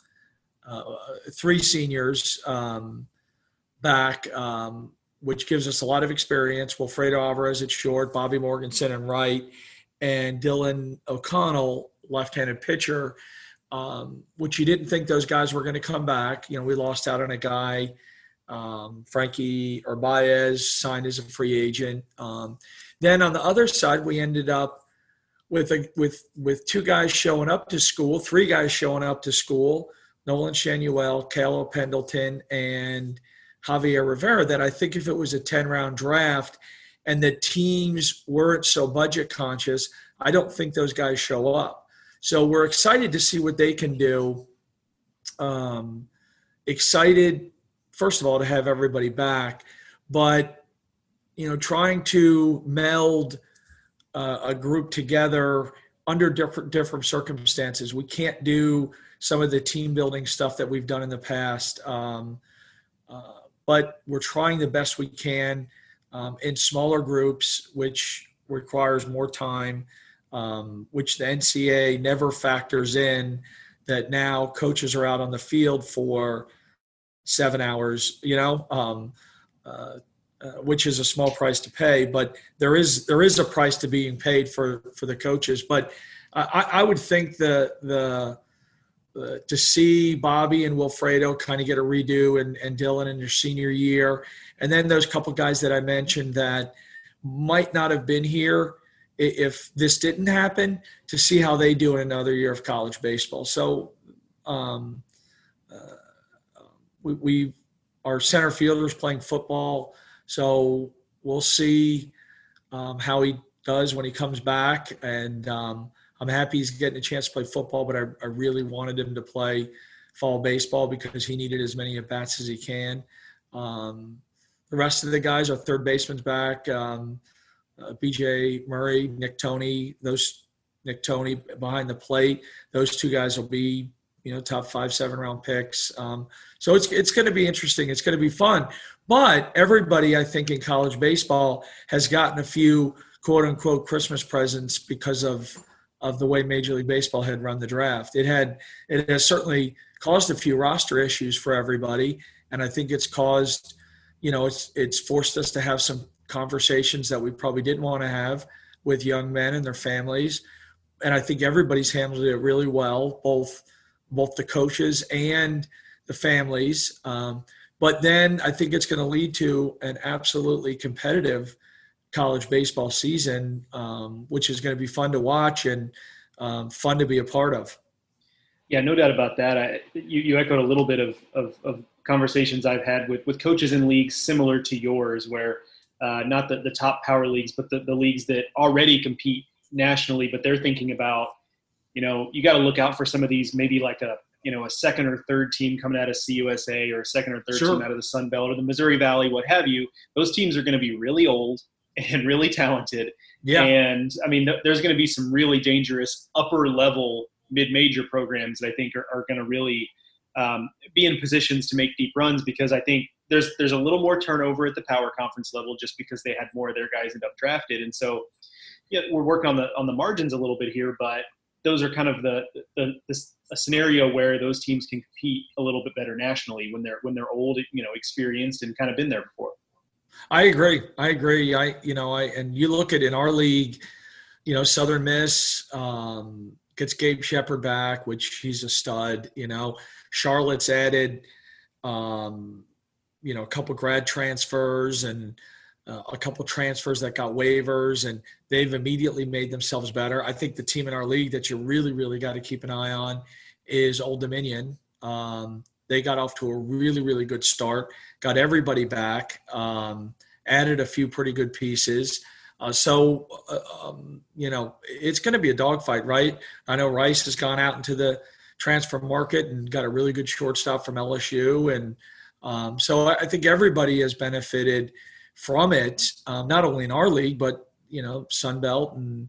seniors back, which gives us a lot of experience. Wilfredo Alvarez at short, Bobby Morganson in right, and Dylan O'Connell, left-handed pitcher, which you didn't think those guys were going to come back. You know, we lost out on a guy, Frankie Urbaez, signed as a free agent. Then on the other side, we ended up with 2 guys showing up to school, 3 guys showing up to school, Nolan Shanuel, Caleb Pendleton, and Javier Rivera, that I think if it was a 10-round draft and the teams weren't so budget conscious, I don't think those guys show up. So we're excited to see what they can do. Excited, first of all, to have everybody back, but, you know, trying to meld a group together under different circumstances. We can't do some of the team building stuff that we've done in the past, but we're trying the best we can in smaller groups, which requires more time, which the NCAA never factors in, that now coaches are out on the field for 7 hours, you know, which is a small price to pay, but there is a price to being paid for the coaches. But I would think the to see Bobby and Wilfredo kind of get a redo, and Dylan in their senior year. And then those couple guys that I mentioned that might not have been here if this didn't happen, to see how they do in another year of college baseball. So our center fielder's playing football, so we'll see how he does when he comes back. And I'm happy he's getting a chance to play football, but I really wanted him to play fall baseball because he needed as many at-bats as he can. The rest of the guys, our third baseman's back, BJ Murray, Nick Toney behind the plate. Those two guys will be, top 5-7 round picks. So it's going to be interesting. It's going to be fun. But everybody, I think, in college baseball has gotten a few quote unquote Christmas presents because of the way Major League Baseball had run the draft. It has certainly caused a few roster issues for everybody. And I think it's caused, it's forced us to have some conversations that we probably didn't want to have with young men and their families. And I think everybody's handled it really well, both the coaches and the families. But then I think it's going to lead to an absolutely competitive college baseball season, which is going to be fun to watch and fun to be a part of. Yeah, no doubt about that. You echoed a little bit of conversations I've had with coaches in leagues similar to yours, where not the top power leagues, but the leagues that already compete nationally, but they're thinking about, you got to look out for some of these, maybe like a second or third team coming out of CUSA, or a second or third Sure. team out of the Sun Belt or the Missouri Valley, what have you. Those teams are going to be really old and really talented. Yeah. And I mean, there's going to be some really dangerous upper level mid-major programs that I think are going to really be in positions to make deep runs, because I think there's a little more turnover at the power conference level just because they had more of their guys end up drafted. And so we're working on the margins a little bit here, but those are kind of a scenario where those teams can compete a little bit better nationally when they're old, experienced, and kind of been there before. I agree. And you look at in our league, Southern Miss gets Gabe Shepard back, which he's a stud. Charlotte's added, a couple grad transfers and a couple transfers that got waivers, and they've immediately made themselves better. I think the team in our league that you really, really got to keep an eye on is Old Dominion. They got off to a really, really good start, got everybody back, added a few pretty good pieces. So it's going to be a dogfight, right? I know Rice has gone out into the transfer market and got a really good shortstop from LSU. And so I think everybody has benefited from it, not only in our league, but, Sun Belt and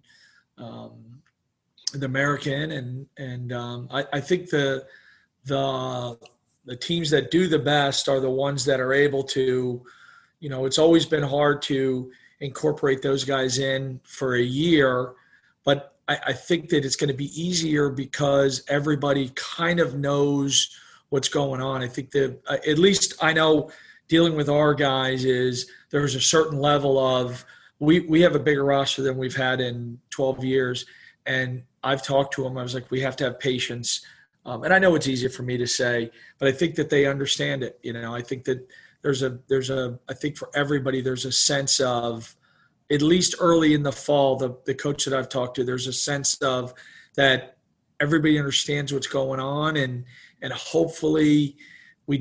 the American. And I think the teams that do the best are the ones that are able to, it's always been hard to incorporate those guys in for a year, but I think that it's going to be easier because everybody kind of knows what's going on. I think that at least I know dealing with our guys is there's a certain level of we have a bigger roster than we've had in 12 years. And I've talked to them. I was like, we have to have patience. And I know it's easier for me to say, but I think that they understand it. I think that I think for everybody, there's a sense of, at least early in the fall, the coach that I've talked to, there's a sense of that everybody understands what's going on, and hopefully it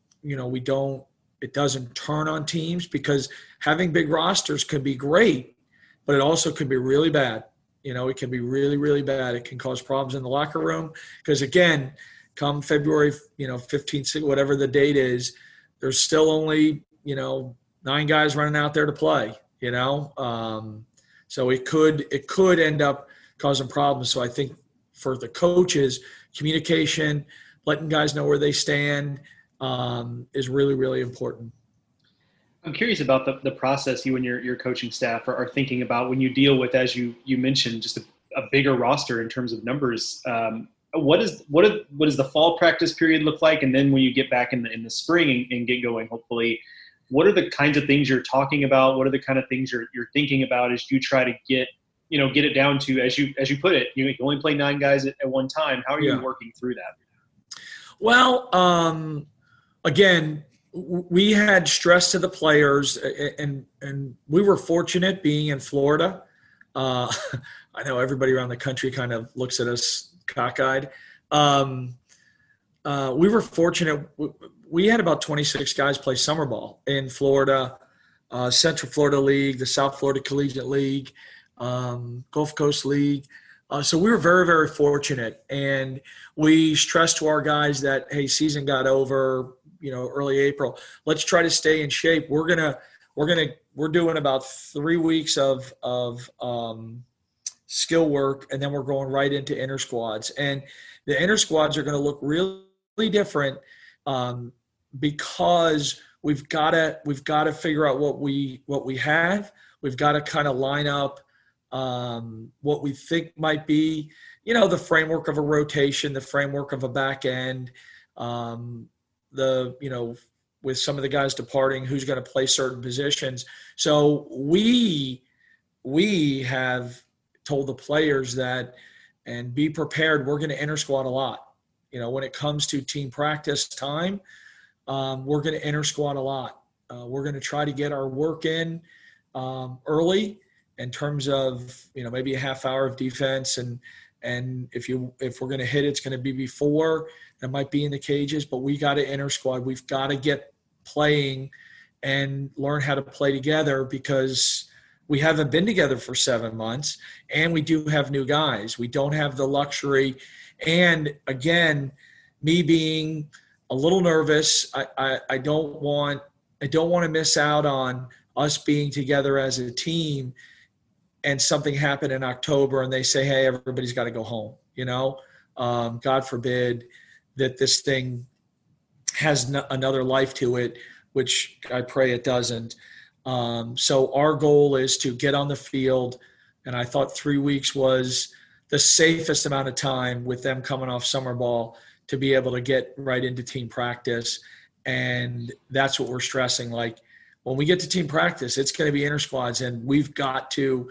doesn't turn on teams, because having big rosters can be great, but it also can be really bad. It can be really, really bad. It can cause problems in the locker room because, again, come February, 15th, whatever the date is, there's still only, 9 guys running out there to play, so it could end up causing problems. So I think for the coaches, communication, letting guys know where they stand is really, really important. I'm curious about the process you and your coaching staff are thinking about when you deal with, as you mentioned, just a bigger roster in terms of numbers. What does the fall practice period look like? And then when you get back in the spring and get going, hopefully, what are the kinds of things you're talking about? What are the kind of things you're thinking about as you try to get it down to, as you put it, you can only play 9 guys at one time. How are you working through that? Well, again, we had stress to the players, and we were fortunate being in Florida. I know everybody around the country kind of looks at us cockeyed. We were fortunate. We had about 26 guys play summer ball in Florida, Central Florida League, the South Florida Collegiate League, Gulf Coast League. So we were very, very fortunate, and we stressed to our guys that, hey, season got over, early April. Let's try to stay in shape. We're doing about 3 weeks of skill work, and then we're going right into inter squads. And the inter squads are going to look really different because we've got to figure out what we have. We've got to kind of line up what we think might be, the framework of a rotation, the framework of a back end, with some of the guys departing, who's going to play certain positions. So we have told the players that, and be prepared, we're going to inter squad a lot. When it comes to team practice time, we're going to inter squad a lot. We're going to try to get our work in early, in terms of maybe a half hour of defense, and if we're going to hit, it's going to be before. It might be in the cages, but we got to inter squad. We've got to get playing and learn how to play together, because we haven't been together for 7 months, and we do have new guys. We don't have the luxury, and again, me being a little nervous, I don't want to miss out on us being together as a team, and something happened in October and they say, hey, everybody's got to go home. God forbid that this thing has another life to it, which I pray it doesn't. So our goal is to get on the field, and I thought 3 weeks was the safest amount of time with them coming off summer ball to be able to get right into team practice. And that's what we're stressing. Like, when we get to team practice, it's going to be inter squads, and you've got to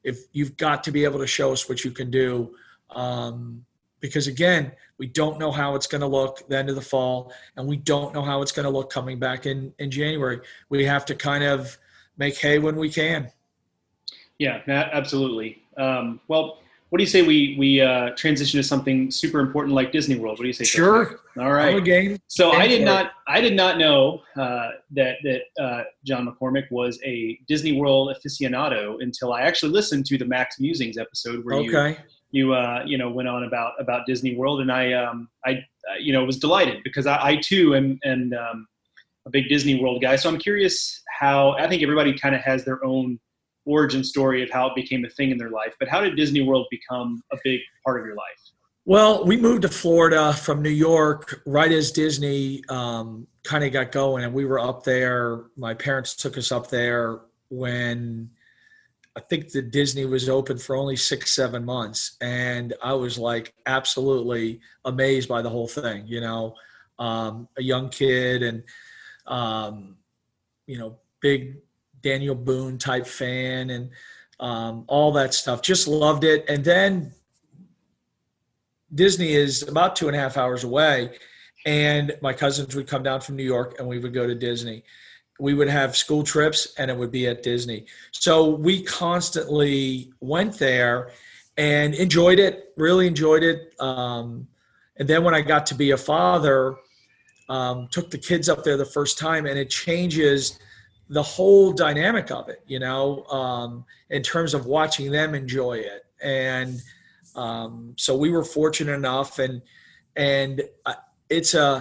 be able to show us what you can do. Because again, we don't know how it's going to look the end of the fall, and we don't know how it's going to look coming back in January. We have to kind of make hay when we can. Yeah, absolutely. Well, what do you say we transition to something super important like Disney World? What do you say? Sure. All right. Game. So I did not know that John McCormick was a Disney World aficionado until I actually listened to the Max Musings episode where you went on about Disney World, and I was delighted, because I too am a big Disney World guy. So I'm curious how, I think everybody kind of has their own origin story of how it became a thing in their life, but how did Disney World become a big part of your life? Well, we moved to Florida from New York right as Disney kind of got going, and we were up there. My parents took us up there when I think the Disney was open for only 6-7 months, and I was like absolutely amazed by the whole thing. A young kid, and big Daniel Boone type fan, and all that stuff. Just loved it. And then Disney is about 2.5 hours away, and my cousins would come down from New York, and we would go to Disney. We would have school trips, and it would be at Disney. So we constantly went there and enjoyed it, really enjoyed it. And then when I got to be a father, took the kids up there the first time, and it changes the whole dynamic of it, in terms of watching them enjoy it. And so we were fortunate enough, and it's a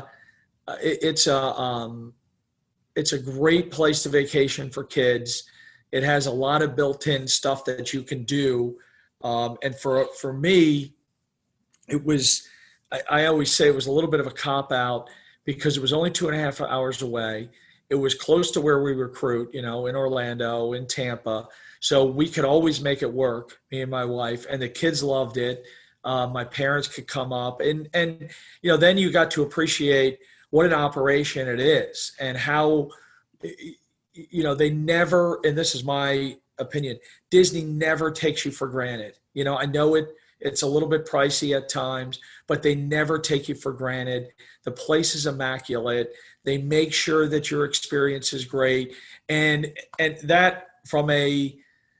great place to vacation for kids. It has a lot of built-in stuff that you can do. And for me, it was, I always say it was a little bit of a cop-out, because it was only 2.5 hours away. It was close to where we recruit, in Orlando, in Tampa. So we could always make it work, me and my wife, and the kids loved it. My parents could come up, and then you got to appreciate what an operation it is, and how, they never, and this is my opinion, Disney never takes you for granted. I know it It's a little bit pricey at times, but they never take you for granted. The place is immaculate. They make sure that your experience is great. And that from a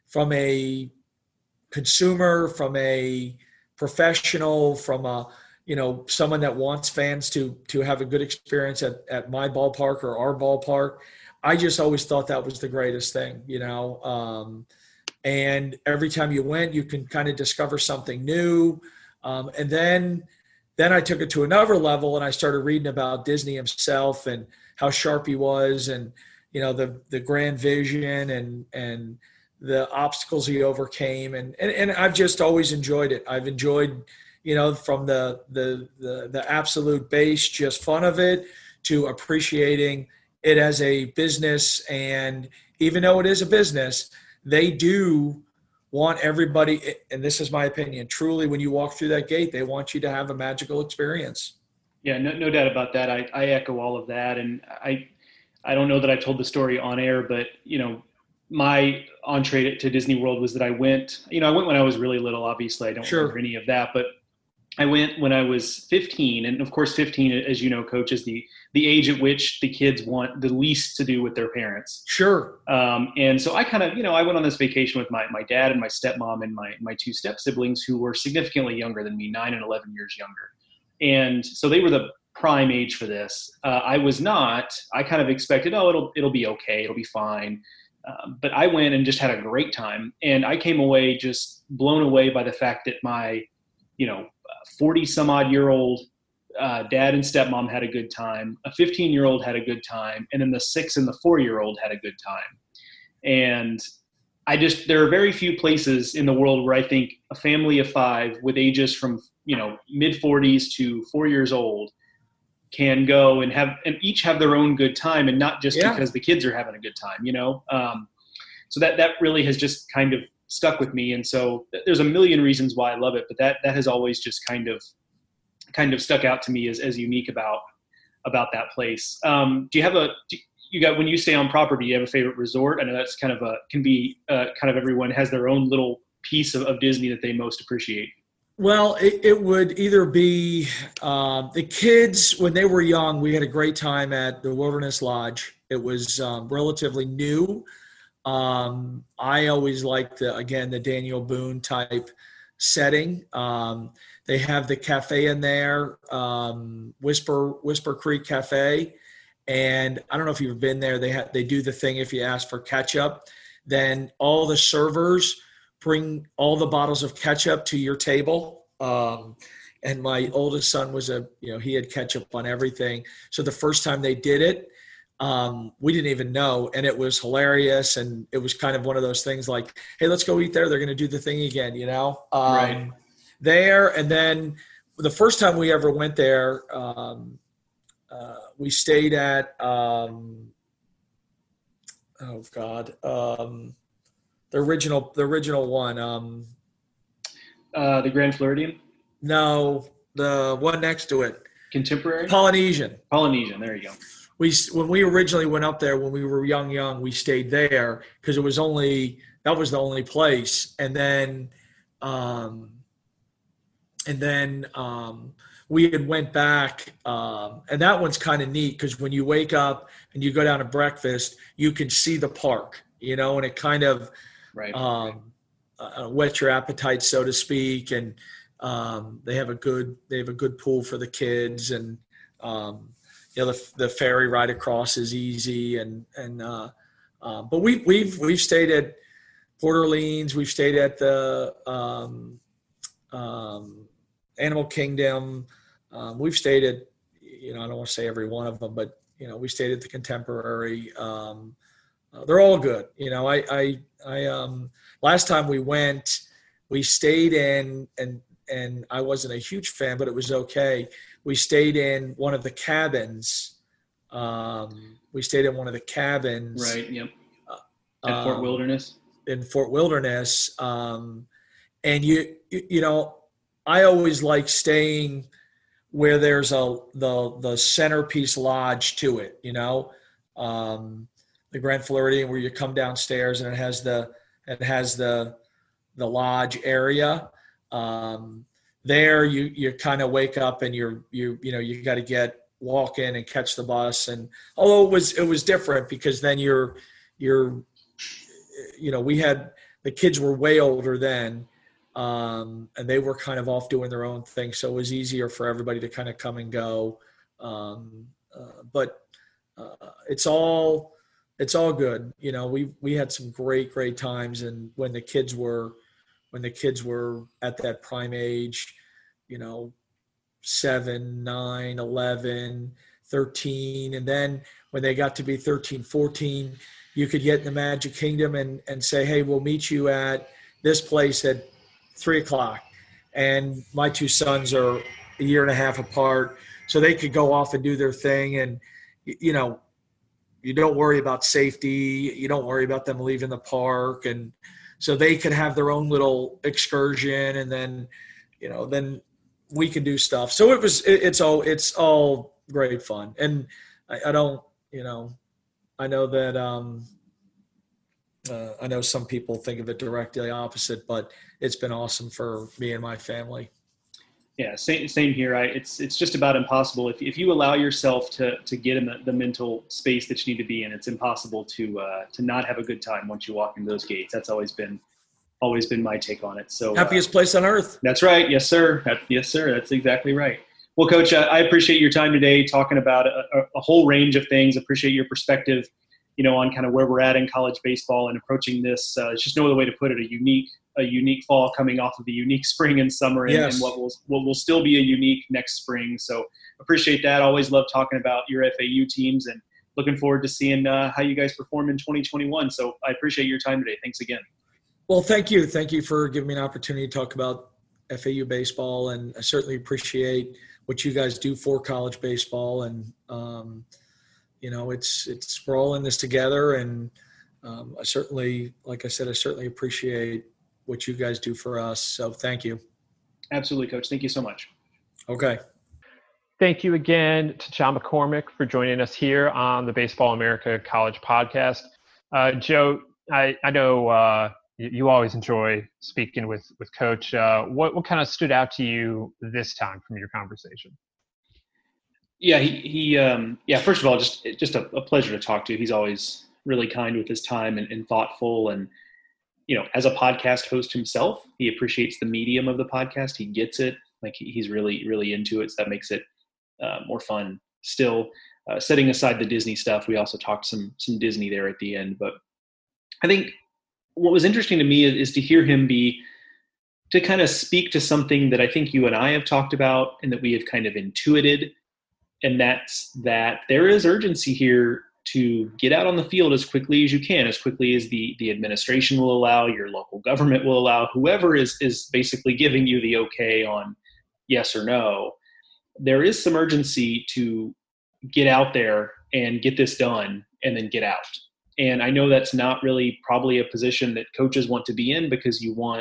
consumer, from a professional, from a, someone that wants fans to have a good experience at my ballpark or our ballpark, I just always thought that was the greatest thing, and every time you went, you can kind of discover something new. And then I took it to another level, and I started reading about Disney himself and how sharp he was, and the grand vision and the obstacles he overcame, and I've just always enjoyed it. I've enjoyed, from the absolute base, just fun of it, to appreciating it as a business. And even though it is a business, they do want everybody, and this is my opinion, truly, when you walk through that gate, they want you to have a magical experience. Yeah, no doubt about that. I echo all of that. And I don't know that I told the story on air, but, my entree to Disney World was that I went when I was really little. Obviously, I don't remember any of that, but I went when I was 15. And of course, 15, as you know, Coach, is the age at which the kids want the least to do with their parents. Sure. And so I kind of, I went on this vacation with my dad and my stepmom and my two step siblings, who were significantly younger than me, 9 and 11 years younger. And so they were the prime age for this. I was not. I kind of expected, it'll be okay. It'll be fine. But I went and just had a great time. And I came away just blown away by the fact that my, 40 some odd year old dad and stepmom had a good time. A 15-year-old had a good time. And then the 6 and the 4-year-old had a good time. And there are very few places in the world where I think a family of 5 with ages from, mid 40s to 4 years old can go and each have their own good time, and not just because the kids are having a good time, so that really has just kind of stuck with me. And so there's a million reasons why I love it, but that has always just kind of stuck out to me as unique about that place. Do you have when you stay on property, do you have a favorite resort? I know that's kind of everyone has their own little piece of Disney that they most appreciate. Well, it would either be the kids, when they were young, we had a great time at the Wilderness Lodge. It was relatively new. I always liked, the Daniel Boone type setting. They have the cafe in there, Whisper Creek Cafe. And I don't know if you've been there. They do the thing, if you ask for ketchup, then all the servers bring all the bottles of ketchup to your table. And my oldest son he had ketchup on everything. So the first time they did it, we didn't even know. And it was hilarious. And it was kind of one of those things like, hey, let's go eat there. They're going to do the thing again, Right. There. And then the first time we ever went there, we stayed at, the original one. The Grand Floridian? No, the one next to it. Contemporary? Polynesian. There you go. When we originally went up there, when we were young, we stayed there because that was the only place. And then we had went back, and that one's kind of neat because when you wake up and you go down to breakfast, you can see the park, and it kind of whet your appetite, so to speak. And they have a good pool for the kids, and the ferry ride across is easy. But we've stayed at Port Orleans, we've stayed at the Animal Kingdom. We've stayed at, I don't want to say every one of them, but we stayed at the Contemporary. They're all good. Last time we went, we stayed in, and I wasn't a huge fan, but it was okay. We stayed in one of the cabins. Right. Yep. At Fort Wilderness. In Fort Wilderness. And I always like staying where there's the centerpiece lodge to it, the Grand Floridian, where you come downstairs and it has the lodge area. There you kind of wake up and you got to walk in and catch the bus. And although it was different because then we had, the kids were way older then, and they were kind of off doing their own thing. So it was easier for everybody to kind of come and go. But it's all good. We had some great times. And when the kids were at that prime age, 7, 9, 11, 13. And then when they got to be 13, 14, you could get in the Magic Kingdom and say, hey, we'll meet you at this place at 3:00. And my two sons are a year and a half apart, so they could go off and do their thing. And, you don't worry about safety. You don't worry about them leaving the park. And so they could have their own little excursion, and then, then we can do stuff. So it's all great fun. And I don't, I know that I know some people think of it directly opposite, but it's been awesome for me and my family. Yeah, same here. It's just about impossible if you allow yourself to get in the mental space that you need to be in. It's impossible to not have a good time once you walk into those gates. That's always been my take on it. So happiest place on earth. That's right. Yes, sir. Yes, sir. That's exactly right. Well, Coach, I appreciate your time today talking about a whole range of things. Appreciate your perspective, on kind of where we're at in college baseball and approaching this. It's just no other way to put it. A unique fall coming off of the unique spring and summer, and, yes, and what will still be a unique next spring. So appreciate that. Always love talking about your FAU teams, and looking forward to seeing how you guys perform in 2021. So I appreciate your time today. Thanks again. Well, thank you. Thank you for giving me an opportunity to talk about FAU baseball, and I certainly appreciate what you guys do for college baseball. And it's we're all in this together, and I certainly appreciate what you guys do for us. So thank you. Absolutely, Coach. Thank you so much. Okay. Thank you again to John McCormick for joining us here on the Baseball America College Podcast. Joe, I know you always enjoy speaking with Coach. What kind of stood out to you this time from your conversation? Yeah, he first of all, just a pleasure to talk to. He's always really kind with his time and thoughtful. And, as a podcast host himself, he appreciates the medium of the podcast. He gets it. Like he's really, really into it. So that makes it more fun. Still, setting aside the Disney stuff, we also talked some Disney there at the end. But I think what was interesting to me is to hear him to kind of speak to something that I think you and I have talked about and that we have kind of intuited. And that's that there is urgency here to get out on the field as quickly as you can, as quickly as the administration will allow, your local government will allow, whoever is basically giving you the okay on yes or no. There is some urgency to get out there and get this done and then get out. And I know that's not really probably a position that coaches want to be in, because you want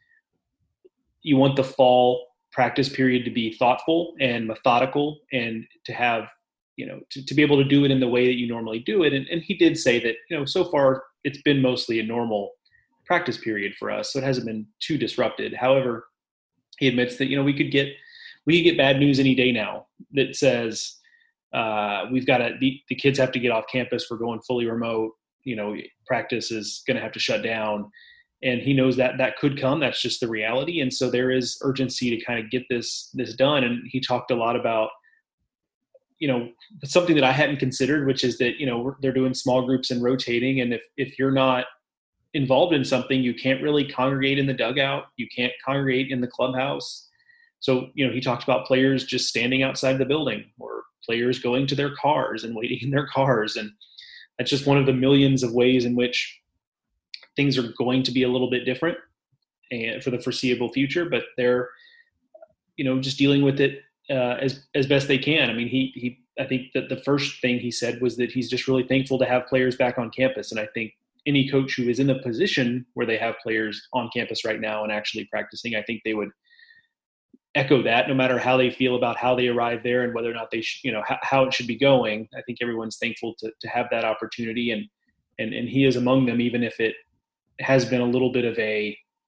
the fall practice period to be thoughtful and methodical, and to have, to be able to do it in the way that you normally do it. And he did say that, so far it's been mostly a normal practice period for us. So it hasn't been too disrupted. However, he admits that, we could get bad news any day now that says, we've got the kids have to get off campus. We're going fully remote. Practice is going to have to shut down. And he knows that could come. That's just the reality. And so there is urgency to kind of get this done. And he talked a lot about, something that I hadn't considered, which is that, they're doing small groups and rotating. And if you're not involved in something, you can't really congregate in the dugout. You can't congregate in the clubhouse. So, he talked about players just standing outside the building, or players going to their cars and waiting in their cars. And that's just one of the millions of ways in which things are going to be a little bit different and for the foreseeable future, but they're, just dealing with it as best they can. I mean, I think that the first thing he said was that he's just really thankful to have players back on campus. And I think any coach who is in the position where they have players on campus right now and actually practicing, I think they would echo that, no matter how they feel about how they arrive there and whether or not they how it should be going. I think everyone's thankful to have that opportunity, and he is among them, even if it has been a little bit of a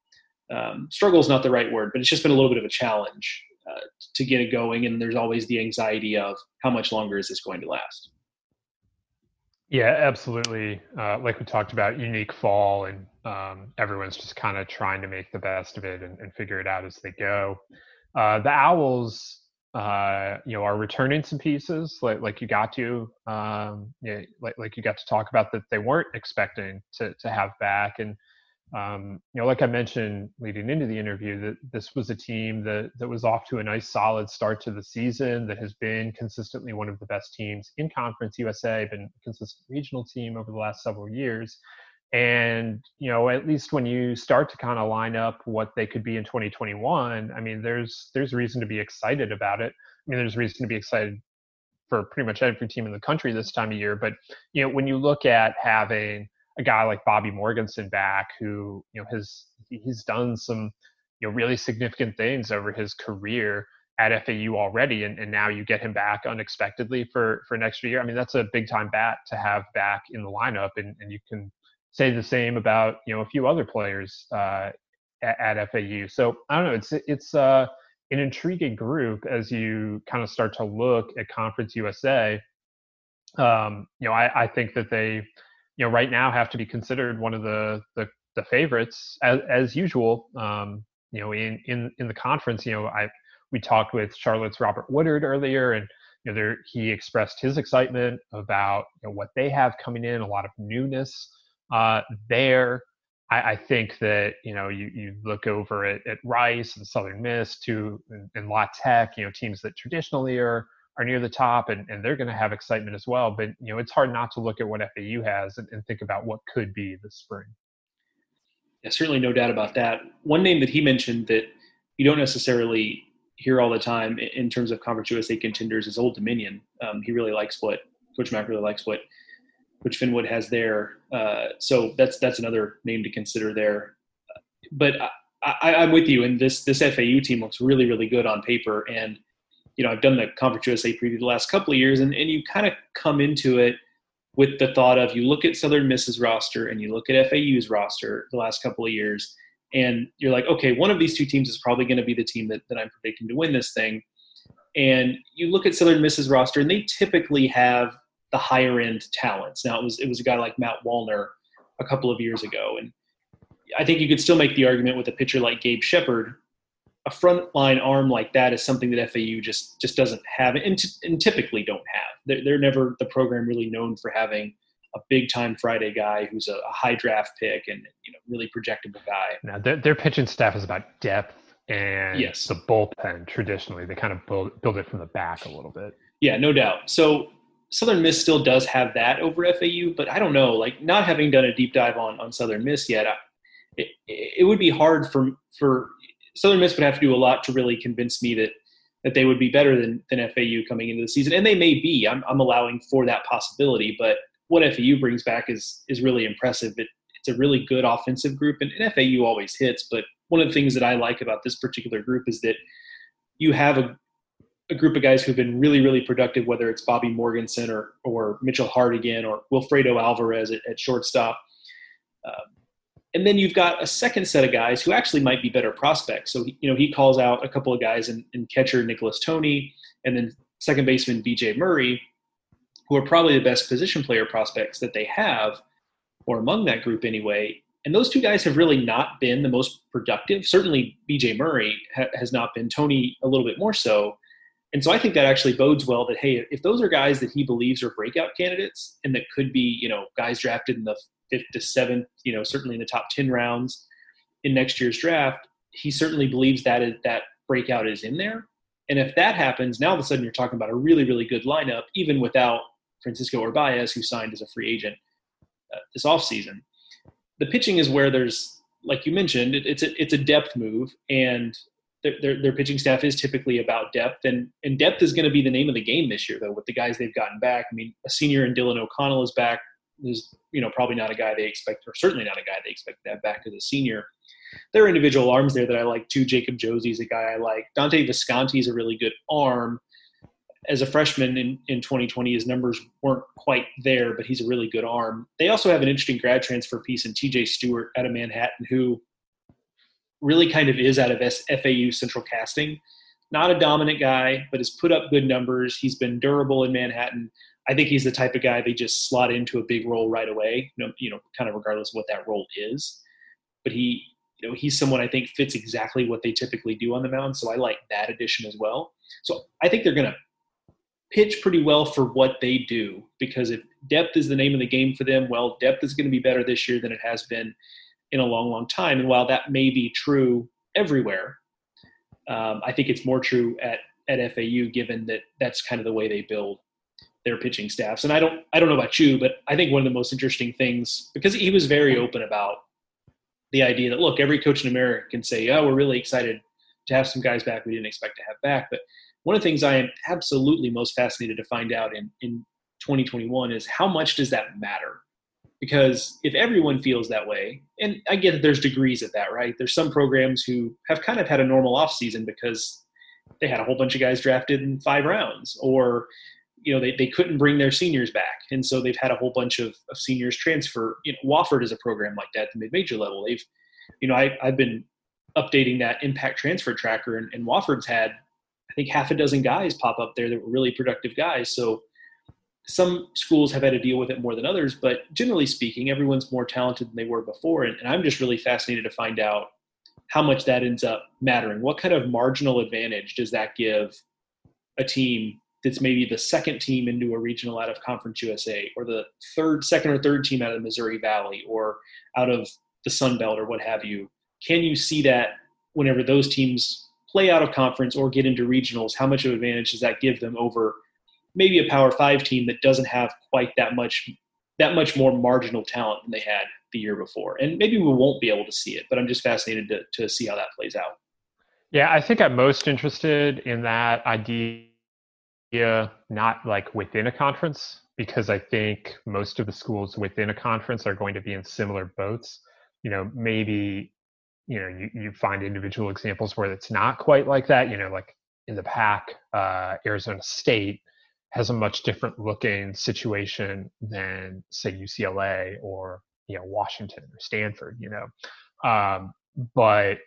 struggle is not the right word, but it's just been a little bit of a challenge to get it going. And there's always the anxiety of how much longer is this going to last? Yeah, absolutely. Like we talked about, unique fall, and everyone's just kind of trying to make the best of it and figure it out as they go. The Owls, are returning some pieces like you got to, like you got to talk about that they weren't expecting to have back. And like I mentioned leading into the interview, that this was a team that was off to a nice solid start to the season, that has been consistently one of the best teams in Conference USA, been a consistent regional team over the last several years. And, at least when you start to kind of line up what they could be in 2021, I mean, there's reason to be excited about it. I mean, there's reason to be excited for pretty much every team in the country this time of year. But, when you look at having a guy like Bobby Morganson back, who, he's done some, really significant things over his career at FAU already. And now you get him back unexpectedly for next year. I mean, that's a big time bat to have back in the lineup. And you can say the same about, a few other players at FAU. So I don't know, it's an intriguing group as you kind of start to look at Conference USA. I think that they, right now have to be considered one of the favorites as usual. In the conference, we talked with Charlotte's Robert Woodard earlier, and he expressed his excitement about what they have coming in, a lot of newness there. I think that you look over at Rice and Southern Miss and La Tech, teams that traditionally are near the top, and they're going to have excitement as well. But it's hard not to look at what FAU has and think about what could be this spring. Yeah, certainly no doubt about that. One name that he mentioned that you don't necessarily hear all the time in terms of Conference USA contenders is Old Dominion. He really likes Coach Mack really likes what Coach Finwood has there. So that's another name to consider there. But I'm with you, and this FAU team looks really, really good on paper. And I've done the Conference USA preview the last couple of years, and you kind of come into it with the thought of, you look at Southern Miss's roster and you look at FAU's roster the last couple of years, and you're like, okay, one of these two teams is probably going to be the team that I'm predicting to win this thing. And you look at Southern Miss's roster, and they typically have the higher end talents. Now, it was a guy like Matt Wallner a couple of years ago, and I think you could still make the argument with a pitcher like Gabe Shepard. A frontline arm like that is something that FAU just doesn't have, and typically don't have. They're never the program really known for having a big time Friday guy who's a high draft pick and really projectable guy. Now their pitching staff is about depth, and yes, the bullpen traditionally they kind of build it from the back a little bit. Yeah, no doubt. So Southern Miss still does have that over FAU, but I don't know. Like, not having done a deep dive on Southern Miss yet, it would be hard for Southern Miss would have to do a lot to really convince me that they would be better than FAU coming into the season. And they may be. I'm allowing for that possibility. But what FAU brings back is really impressive. It's a really good offensive group, and FAU always hits. But one of the things that I like about this particular group is that you have a group of guys who've been really, really productive, whether it's Bobby Morganson or Mitchell Hardigan or Wilfredo Alvarez at shortstop. And then you've got a second set of guys who actually might be better prospects. So, he calls out a couple of guys in catcher Nicholas Toney and then second baseman BJ Murray, who are probably the best position player prospects that they have, or among that group anyway. And those two guys have really not been the most productive. Certainly BJ Murray has not been, Toney a little bit more so. And so I think that actually bodes well that, hey, if those are guys that he believes are breakout candidates and that could be, guys drafted in the 5th to 7th, certainly in the top 10 rounds in next year's draft, he certainly believes that breakout is in there. And if that happens, now all of a sudden you're talking about a really, really good lineup, even without Francisco Urbaez, who signed as a free agent this offseason. The pitching is where there's, like you mentioned, it's a depth move, and their pitching staff is typically about depth, and depth is going to be the name of the game this year, though, with the guys they've gotten back. I mean, a senior in Dylan O'Connell is back. Is probably not a guy they expect, or certainly not a guy they expect to have back as a senior. There are individual arms there that I like too. Jacob Josie's a guy I like. Dante Visconti is a really good arm. As a freshman in 2020, his numbers weren't quite there, but he's a really good arm. They also have an interesting grad transfer piece in TJ Stewart out of Manhattan, who really kind of is out of FAU Central Casting. Not a dominant guy, but has put up good numbers. He's been durable in Manhattan. I think he's the type of guy they just slot into a big role right away, kind of regardless of what that role is. But he's someone I think fits exactly what they typically do on the mound. So I like that addition as well. So I think they're going to pitch pretty well for what they do, because if depth is the name of the game for them, well, depth is going to be better this year than it has been in a long, long time. And while that may be true everywhere, I think it's more true at FAU, given that that's kind of the way they build their pitching staffs. And I don't know about you, but I think one of the most interesting things, because he was very open about the idea that, look, every coach in America can say, oh, we're really excited to have some guys back we didn't expect to have back. But one of the things I am absolutely most fascinated to find out in 2021 is how much does that matter? Because if everyone feels that way, and I get that there's degrees of that, right? There's some programs who have kind of had a normal offseason because they had a whole bunch of guys drafted in 5 rounds, or they couldn't bring their seniors back, and so they've had a whole bunch of seniors transfer. Wofford is a program like that at the mid-major level. I've been updating that impact transfer tracker, and Wofford's had, I think, half a dozen guys pop up there that were really productive guys. So some schools have had to deal with it more than others, but generally speaking, everyone's more talented than they were before. And I'm just really fascinated to find out how much that ends up mattering. What kind of marginal advantage does that give a team that's maybe the second team into a regional out of Conference USA, or the second or third team out of the Missouri Valley, or out of the Sun Belt, or what have you? Can you see that whenever those teams play out of conference or get into regionals, how much of an advantage does that give them over maybe a Power 5 team that doesn't have quite that much more marginal talent than they had the year before? And maybe we won't be able to see it, but I'm just fascinated to see how that plays out. Yeah, I think I'm most interested in that idea, not like within a conference, because I think most of the schools within a conference are going to be in similar boats. Maybe, you find individual examples where it's not quite like that. Like in the Pac, Arizona State has a much different looking situation than, say, UCLA or Washington or Stanford. But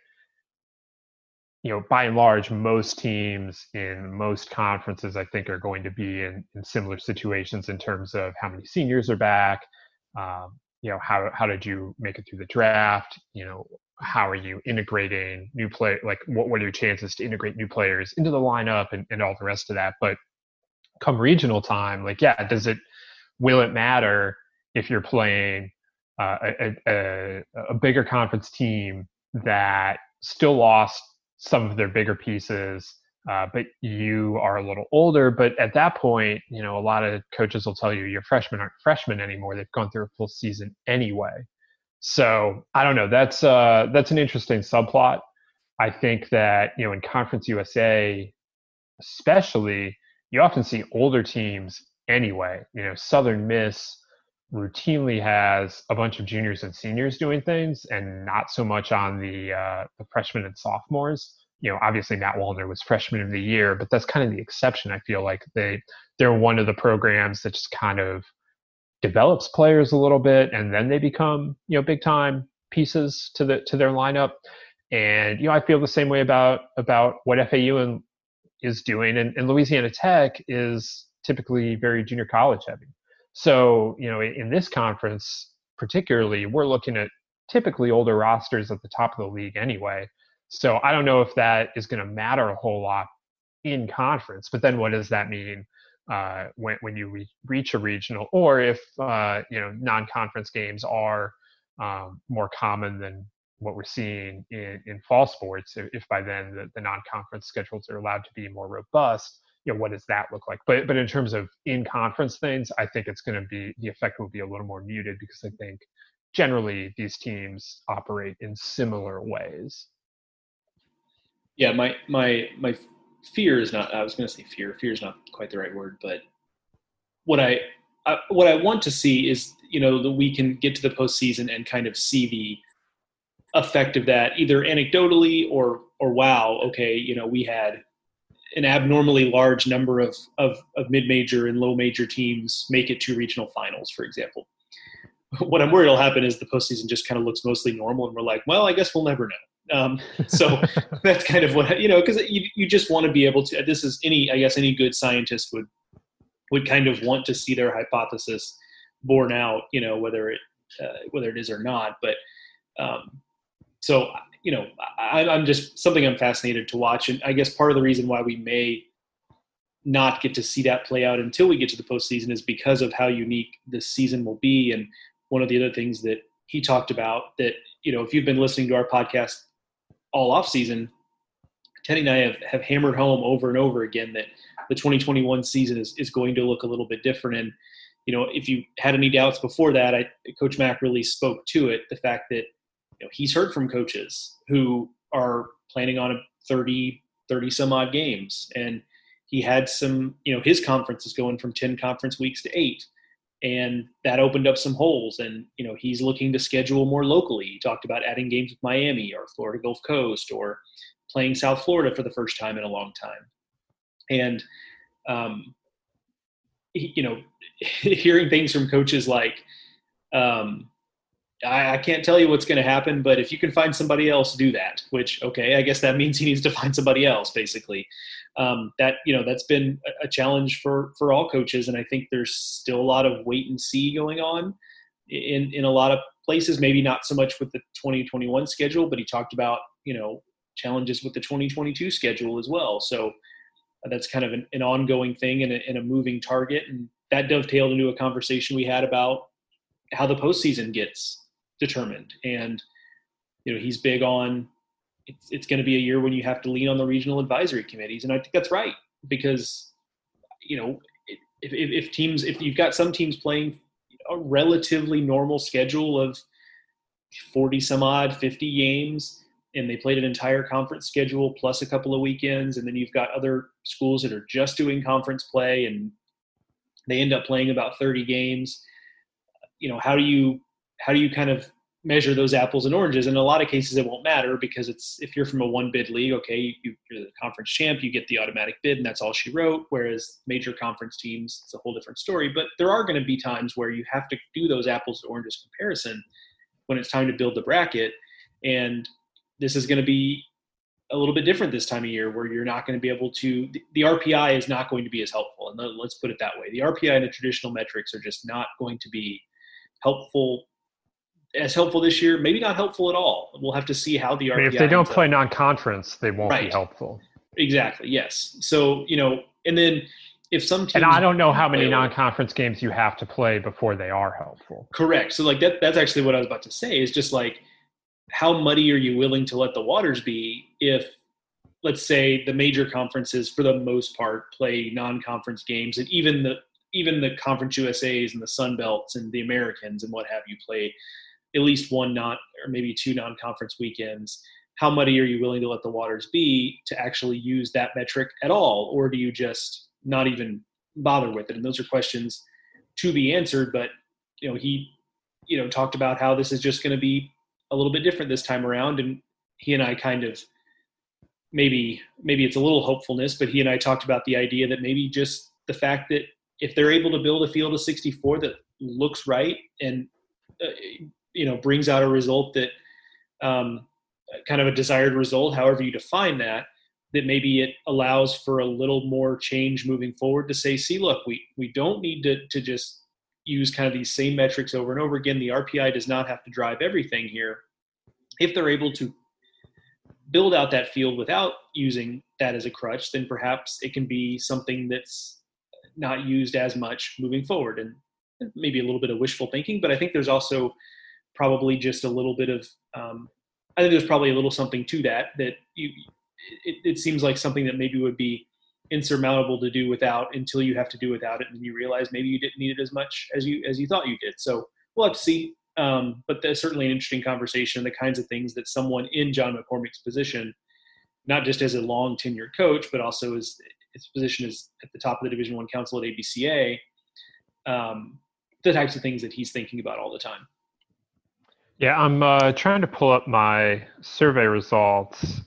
by and large, most teams in most conferences, I think, are going to be in similar situations in terms of how many seniors are back. How did you make it through the draft? How are you integrating new players? Like, what are your chances to integrate new players into the lineup and all the rest of that? But come regional time, will it matter if you're playing a bigger conference team that still lost some of their bigger pieces, but you are a little older? But at that point, a lot of coaches will tell you your freshmen aren't freshmen anymore. They've gone through a full season anyway. So I don't know. That's an interesting subplot. I think that, in Conference USA, especially, you often see older teams anyway. Southern Miss routinely has a bunch of juniors and seniors doing things, and not so much on the freshmen and sophomores. Obviously Matt Wallner was freshman of the year, but that's kind of the exception. I feel like they're one of the programs that just kind of develops players a little bit, and then they become big time pieces to their lineup. And I feel the same way about what FAU is doing, and Louisiana Tech is typically very junior college heavy. So, in this conference particularly, we're looking at typically older rosters at the top of the league anyway. So I don't know if that is going to matter a whole lot in conference, but then what does that mean when you reach a regional, or if, non-conference games are more common than what we're seeing in fall sports, if by then the non-conference schedules are allowed to be more robust, what does that look like? But in terms of in-conference things, I think it's going to be, the effect will be a little more muted, because I think generally these teams operate in similar ways. Yeah, my fear is not, I was going to say fear is not quite the right word, but what I want to see is, that we can get to the postseason and kind of see the effect of that, either anecdotally or wow, okay, we had an abnormally large number of mid-major and low-major teams make it to regional finals, for example. What I'm worried will happen is the postseason just kind of looks mostly normal, and we're like, well, I guess we'll never know. So that's kind of what, because you just want to be able to, this is any good scientist would kind of want to see their hypothesis borne out, whether it is or not. But so, I'm just something I'm fascinated to watch. And I guess part of the reason why we may not get to see that play out until we get to the postseason is because of how unique this season will be. And one of the other things that he talked about that, if you've been listening to our podcast all off season, Teddy and I have hammered home over and over again that the 2021 season is going to look a little bit different. And, if you had any doubts before that, Coach Mack really spoke to it. The fact that, he's heard from coaches who are planning on 30 some odd games. And he had some, his conference is going from 10 conference weeks to 8. And that opened up some holes. And, he's looking to schedule more locally. He talked about adding games with Miami or Florida Gulf Coast or playing South Florida for the first time in a long time. And, hearing things from coaches like, I can't tell you what's going to happen, but if you can find somebody else, do that. Which, okay, I guess that means he needs to find somebody else, basically. That's been a challenge for all coaches, and I think there's still a lot of wait and see going on in a lot of places. Maybe not so much with the 2021 schedule, but he talked about challenges with the 2022 schedule as well. So that's kind of an ongoing thing and a moving target, and that dovetailed into a conversation we had about how the postseason gets determined. And, he's big on it's going to be a year when you have to lean on the regional advisory committees. And I think that's right, because, if you've got some teams playing a relatively normal schedule of 40 some odd, 50 games, and they played an entire conference schedule plus a couple of weekends, and then you've got other schools that are just doing conference play and they end up playing about 30 games. How do you kind of measure those apples and oranges? In a lot of cases, it won't matter, because if you're from a one bid league, okay, you're the conference champ, you get the automatic bid, and that's all she wrote. Whereas major conference teams, it's a whole different story. But there are going to be times where you have to do those apples to oranges comparison when it's time to build the bracket. And this is going to be a little bit different this time of year, where you're not going to be able to, the RPI is not going to be as helpful. And let's put it that way. The RPI and the traditional metrics are just not going to be helpful this year, maybe not helpful at all. We'll have to see how the RPI. If they don't play non-conference, they won't be helpful. Exactly. Yes. So, and then if some teams, and I don't know how many non-conference games you have to play before they are helpful. Correct. So that's actually what I was about to say, is just like, how muddy are you willing to let the waters be if, let's say, the major conferences for the most part play non-conference games, and even the Conference USAs and the Sun Belts and the Americans and what have you play at least one or maybe two non-conference weekends. How muddy are you willing to let the waters be to actually use that metric at all? Or do you just not even bother with it? And those are questions to be answered. But, he, talked about how this is just going to be a little bit different this time around. And he and I kind of, maybe it's a little hopefulness, but he and I talked about the idea that maybe just the fact that if they're able to build a field of 64 that looks right and, brings out a result that kind of a desired result, however you define that maybe it allows for a little more change moving forward to say, see, look, we don't need to just use kind of these same metrics over and over again. The RPI does not have to drive everything here. If they're able to build out that field without using that as a crutch, then perhaps it can be something that's not used as much moving forward. And maybe a little bit of wishful thinking, but I think there's also probably just a little bit of I think there's probably a little something to that it seems like something that maybe would be insurmountable to do without, until you have to do without it, and you realize maybe you didn't need it as much as you thought you did. So we'll have to see. But that's certainly an interesting conversation, the kinds of things that someone in John McCormick's position, not just as a long tenured coach, but also as his position is at the top of the Division I Council at ABCA, the types of things that he's thinking about all the time. Yeah, I'm trying to pull up my survey results.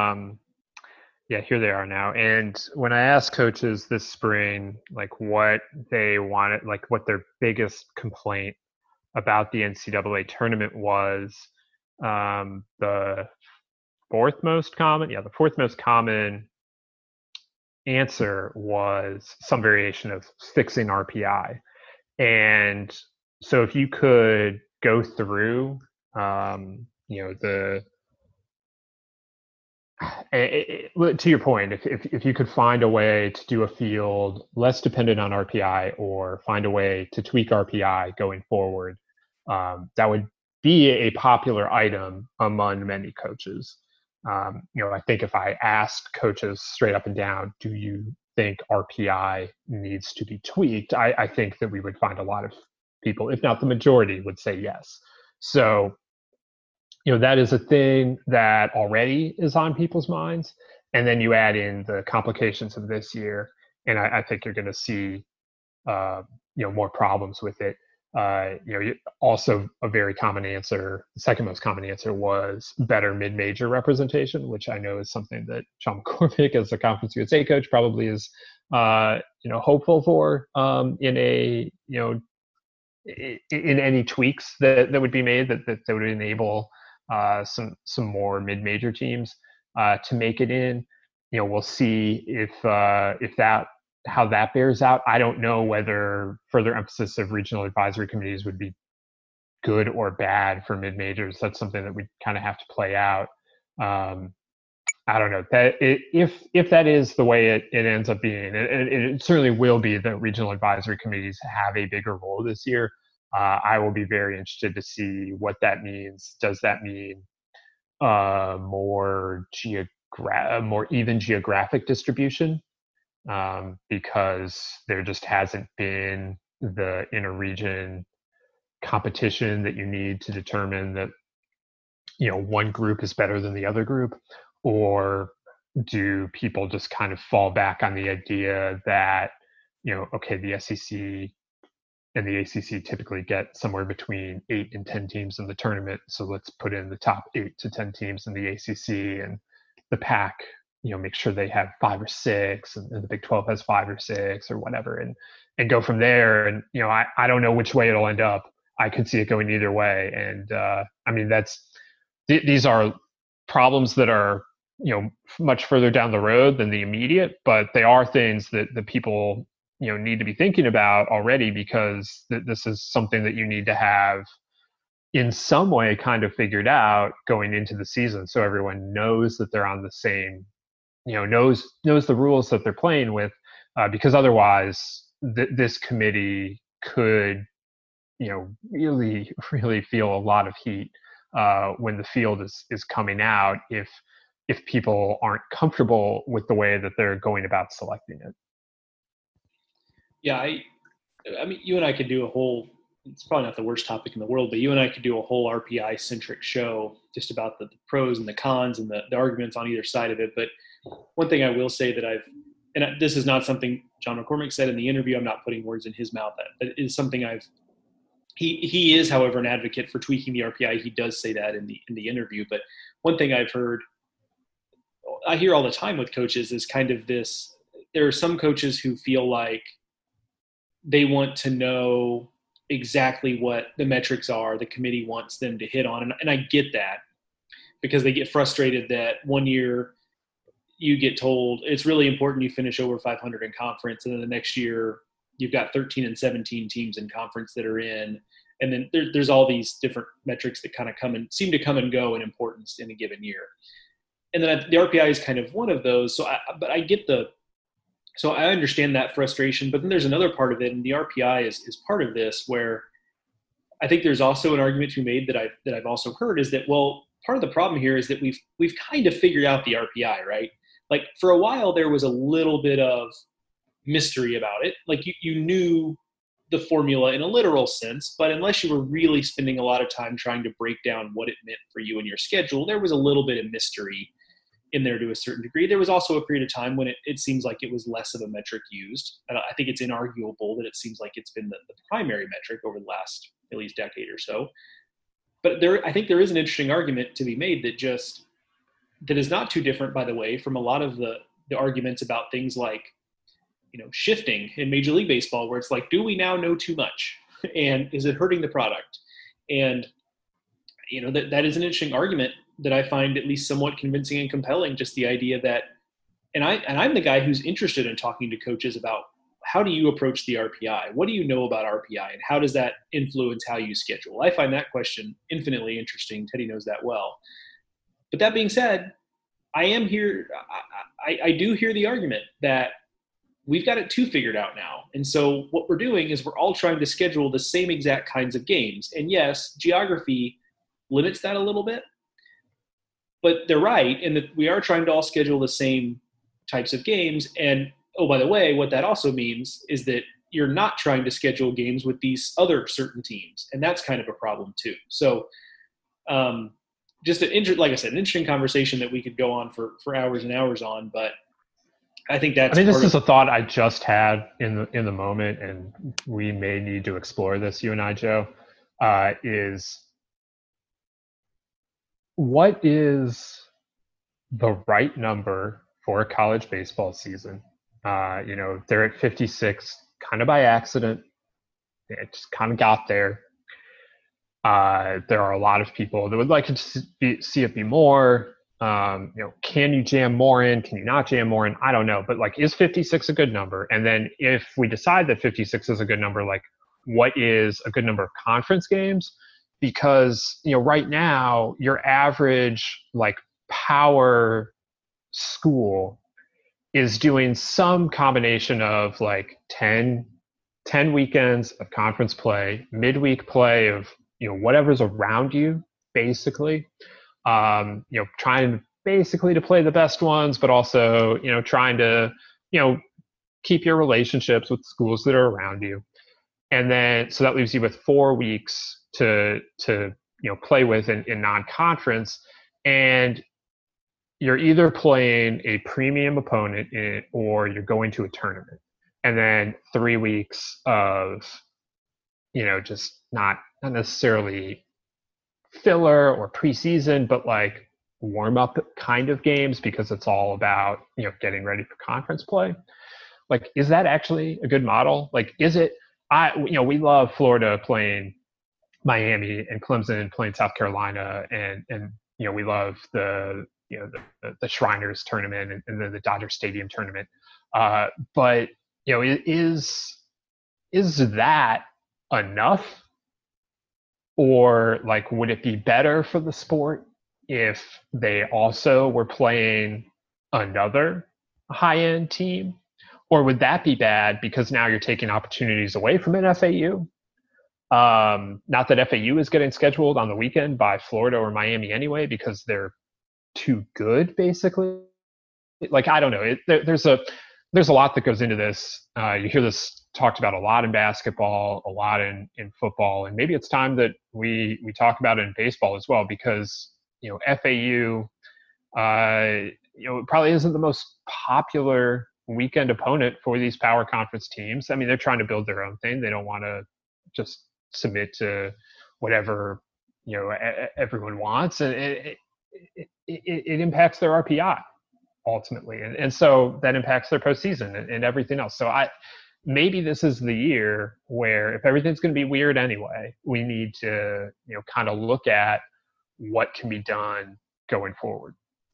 Yeah, here they are now. And when I asked coaches this spring, like what they wanted, like what their biggest complaint about the NCAA tournament was, the fourth most common. Yeah, the fourth most common answer was some variation of fixing RPI. And so if you could go through, to your point, if you could find a way to do a field less dependent on RPI or find a way to tweak RPI going forward, that would be a popular item among many coaches. I think if I asked coaches straight up and down, do you think RPI needs to be tweaked? I think that we would find a lot of people, if not the majority, would say yes. So, that is a thing that already is on people's minds. And then you add in the complications of this year, and I think you're going to see, more problems with it. Also a very common answer, the second most common answer was better mid-major representation, which I know is something that John McCormick, as a Conference USA coach, probably is, hopeful for in any tweaks that would be made that would enable some more mid-major teams to make it in. We'll see if how that bears out. I don't know whether further emphasis of regional advisory committees would be good or bad for mid-majors. That's something that we kind of have to play out. I don't know that if that is the way it ends up being, it certainly will be that regional advisory committees have a bigger role this year. I will be very interested to see what that means. Does that mean more even geographic distribution? Because there just hasn't been the inter-region competition that you need to determine that one group is better than the other group, or do people just kind of fall back on the idea that okay, the SEC and the ACC typically get somewhere between 8 and 10 teams in the tournament, so let's put in the top 8 to 10 teams in the ACC, and the PAC make sure they have 5 or 6, and the Big 12 has 5 or 6 or whatever, and go from there. And I don't know which way it'll end up. I could see it going either way. And these are problems that are much further down the road than the immediate, but they are things that the people need to be thinking about already, because this is something that you need to have in some way kind of figured out going into the season, so everyone knows that they're on the same, knows the rules that they're playing with, because otherwise this committee could, really, really feel a lot of heat when the field is coming out, if people aren't comfortable with the way that they're going about selecting it. Yeah, I mean, you and I could do a whole, it's probably not the worst topic in the world, but you and I could do a whole RPI-centric show just about the pros and the cons and the arguments on either side of it. But one thing I will say that this is not something John McCormick said in the interview, I'm not putting words in his mouth, that is something he is, however, an advocate for tweaking the RPI. He does say that in the interview. But one thing I hear all the time with coaches is kind of this, there are some coaches who feel like they want to know exactly what the metrics are the committee wants them to hit on. And I get that, because they get frustrated that one year you get told it's really important you finish over 500 in conference, and then the next year you've got 13 and 17 teams in conference that are in. And then there's all these different metrics that kind of seem to come and go in importance in a given year. And then the RPI is kind of one of those. So I understand that frustration, but then there's another part of it, and the RPI is part of this, where I think there's also an argument to be made that I've also heard, is that, well, part of the problem here is that we've kind of figured out the RPI, right? Like, for a while there was a little bit of mystery about it. Like, you knew the formula in a literal sense, but unless you were really spending a lot of time trying to break down what it meant for you and your schedule, there was a little bit of mystery in there to a certain degree. There was also a period of time when it seems like it was less of a metric used. And I think it's inarguable that it seems like it's been the primary metric over the last at least decade or so. But I think there is an interesting argument to be made that is not too different, by the way, from a lot of the arguments about things like, shifting in Major League Baseball, where it's like, do we now know too much? And is it hurting the product? And, that is an interesting argument. that I find at least somewhat convincing and compelling. Just the idea that, and I'm the guy who's interested in talking to coaches about how do you approach the RPI? What do you know about RPI, and how does that influence how you schedule? I find that question infinitely interesting. Teddy knows that well. But that being said, I am here. I do hear the argument that we've got it too figured out now. And so what we're doing is we're all trying to schedule the same exact kinds of games. And yes, geography limits that a little bit. But they're right in that we are trying to all schedule the same types of games. And, oh, by the way, what that also means is that you're not trying to schedule games with these other certain teams. And that's kind of a problem too. So just like I said, an interesting conversation that we could go on for hours and hours on, but I think this is a thought I just had in the moment, and we may need to explore this, you and I, Joe, is what is the right number for a college baseball season? They're at 56 kind of by accident. It just kind of got there. There are a lot of people that would like to see it be more. Can you jam more in? Can you not jam more in? I don't know. But is 56 a good number? And then if we decide that 56 is a good number, what is a good number of conference games? Because, right now your average power school is doing some combination of 10 weekends of conference play, midweek play of, whatever's around you, basically. Trying basically to play the best ones, but also, trying to, keep your relationships with schools that are around you. And then, so that leaves you with 4 weeks to play with in non-conference. And you're either playing a premium opponent or you're going to a tournament. And then 3 weeks of, just not necessarily filler or preseason, but warm up kind of games, because it's all about, getting ready for conference play. Is that actually a good model? Is it, we love Florida playing Miami and Clemson playing South Carolina, and we love the Shriners tournament and then the Dodger Stadium tournament. But is that enough? Or would it be better for the sport if they also were playing another high-end team? Or would that be bad because now you're taking opportunities away from an FAU? Not that FAU is getting scheduled on the weekend by Florida or Miami anyway, because they're too good, basically. I don't know. There's a lot that goes into this. You hear this talked about a lot in basketball, a lot in football, and maybe it's time that we talk about it in baseball as well, because FAU probably isn't the most popular weekend opponent for these power conference teams. I mean, they're trying to build their own thing. They don't want to just submit to whatever everyone wants, and it impacts their RPI ultimately, and so that impacts their postseason and everything else. So maybe this is the year where, if everything's going to be weird anyway, we need to kind of look at what can be done going forward.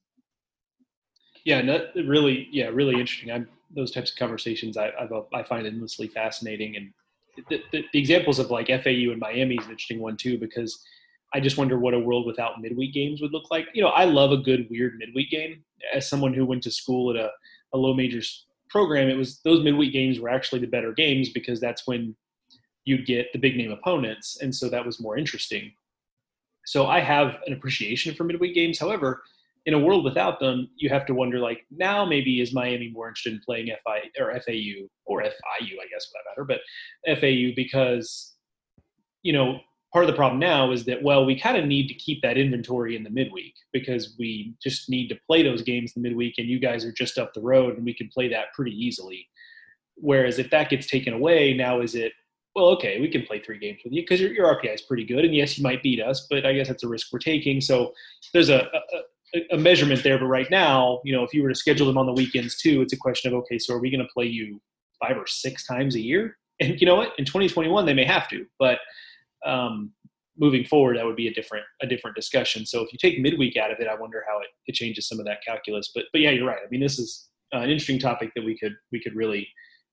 Yeah, really interesting. Those types of conversations I find endlessly fascinating, and the examples of FAU and Miami is an interesting one too, because I just wonder what a world without midweek games would look like. I love a good weird midweek game. As someone who went to school at a low majors program, it was those midweek games were actually the better games, because that's when you'd get the big name opponents, and so that was more interesting. So I have an appreciation for midweek games. However, in a world without them, you have to wonder, now maybe is Miami more interested in playing FAU or FIU, I guess, for that matter, but FAU, because, part of the problem now is that, we kind of need to keep that inventory in the midweek, because we just need to play those games in the midweek, and you guys are just up the road and we can play that pretty easily. Whereas if that gets taken away, now is it, okay, we can play 3 games with you because your RPI is pretty good, and yes, you might beat us, but I guess that's a risk we're taking. So there's a measurement there. But right now, if you were to schedule them on the weekends too, it's a question of, okay, so are we going to play you 5 or 6 times a year? And you know what? In 2021, they may have to, but moving forward, that would be a different discussion. So if you take midweek out of it, I wonder how it changes some of that calculus. But yeah, you're right. I mean, this is an interesting topic that we could really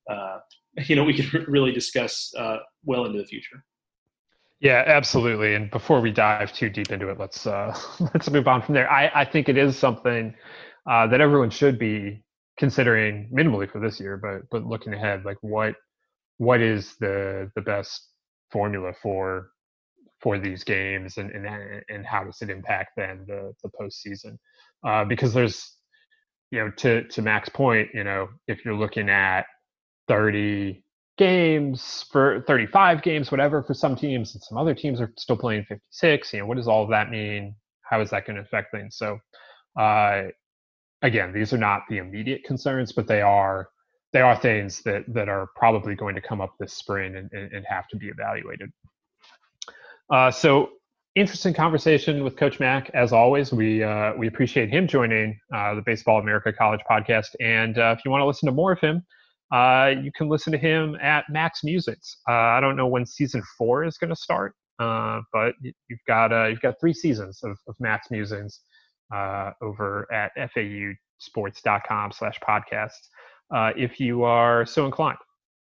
discuss well into the future. Yeah, absolutely. And before we dive too deep into it, let's move on from there. I think it is something that everyone should be considering minimally for this year, but looking ahead, like what is the best formula for these games, and how does it impact then the postseason? Because there's, to Mac's point, if you're looking at 30 games for 35 games, whatever, for some teams, and some other teams are still playing 56, what does all of that mean? How is that going to affect things? So again, these are not the immediate concerns, but they are things that are probably going to come up this spring and have to be evaluated. So interesting conversation with Coach Mac, as always. We appreciate him joining the Baseball America College podcast. And if you want to listen to more of him, you can listen to him at Mac's Musings. I don't know when season 4 is going to start, but you've got 3 seasons of Mac's Musings over at fausports.com/podcasts if you are so inclined.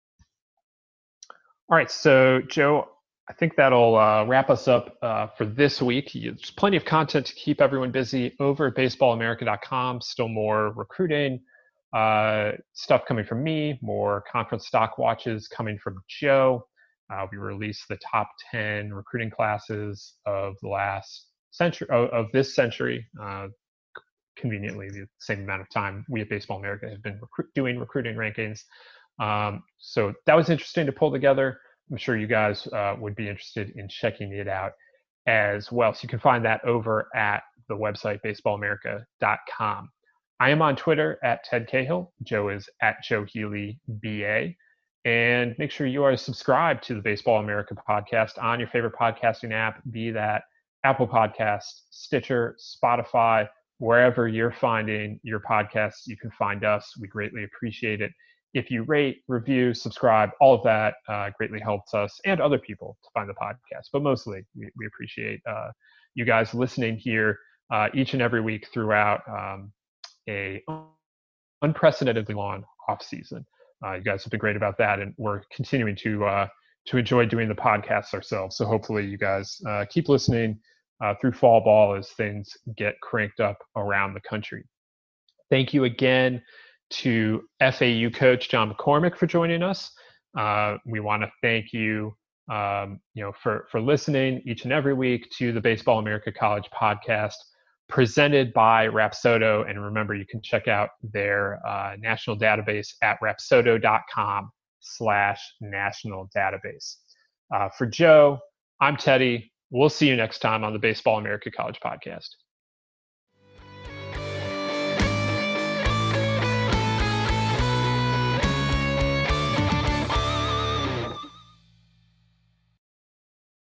All right, so Joe, I think that'll wrap us up for this week. There's plenty of content to keep everyone busy over at baseballamerica.com. Still more recruiting stuff coming from me, more conference stock watches coming from Joe. We released the top 10 recruiting classes of the last century, of this century. Conveniently, the same amount of time we at Baseball America have been doing recruiting rankings. So that was interesting to pull together. I'm sure you guys would be interested in checking it out as well. So you can find that over at the website, baseballamerica.com. I am on Twitter at Ted Cahill. Joe is at Joe Healy BA. And make sure you are subscribed to the Baseball America podcast on your favorite podcasting app, be that Apple Podcasts, Stitcher, Spotify, wherever you're finding your podcasts, you can find us. We greatly appreciate it. If you rate, review, subscribe, all of that greatly helps us and other people to find the podcast. But mostly, we appreciate you guys listening here each and every week throughout a unprecedentedly long off season. You guys have been great about that, and we're continuing to enjoy doing the podcasts ourselves. So hopefully, you guys keep listening through fall ball as things get cranked up around the country. Thank you again to FAU coach John McCormick for joining us. We want to thank you, for listening each and every week to the Baseball America College podcast presented by Rapsodo. And remember, you can check out their national database at rapsodo.com/national database. For Joe, I'm Teddy. We'll see you next time on the Baseball America College podcast.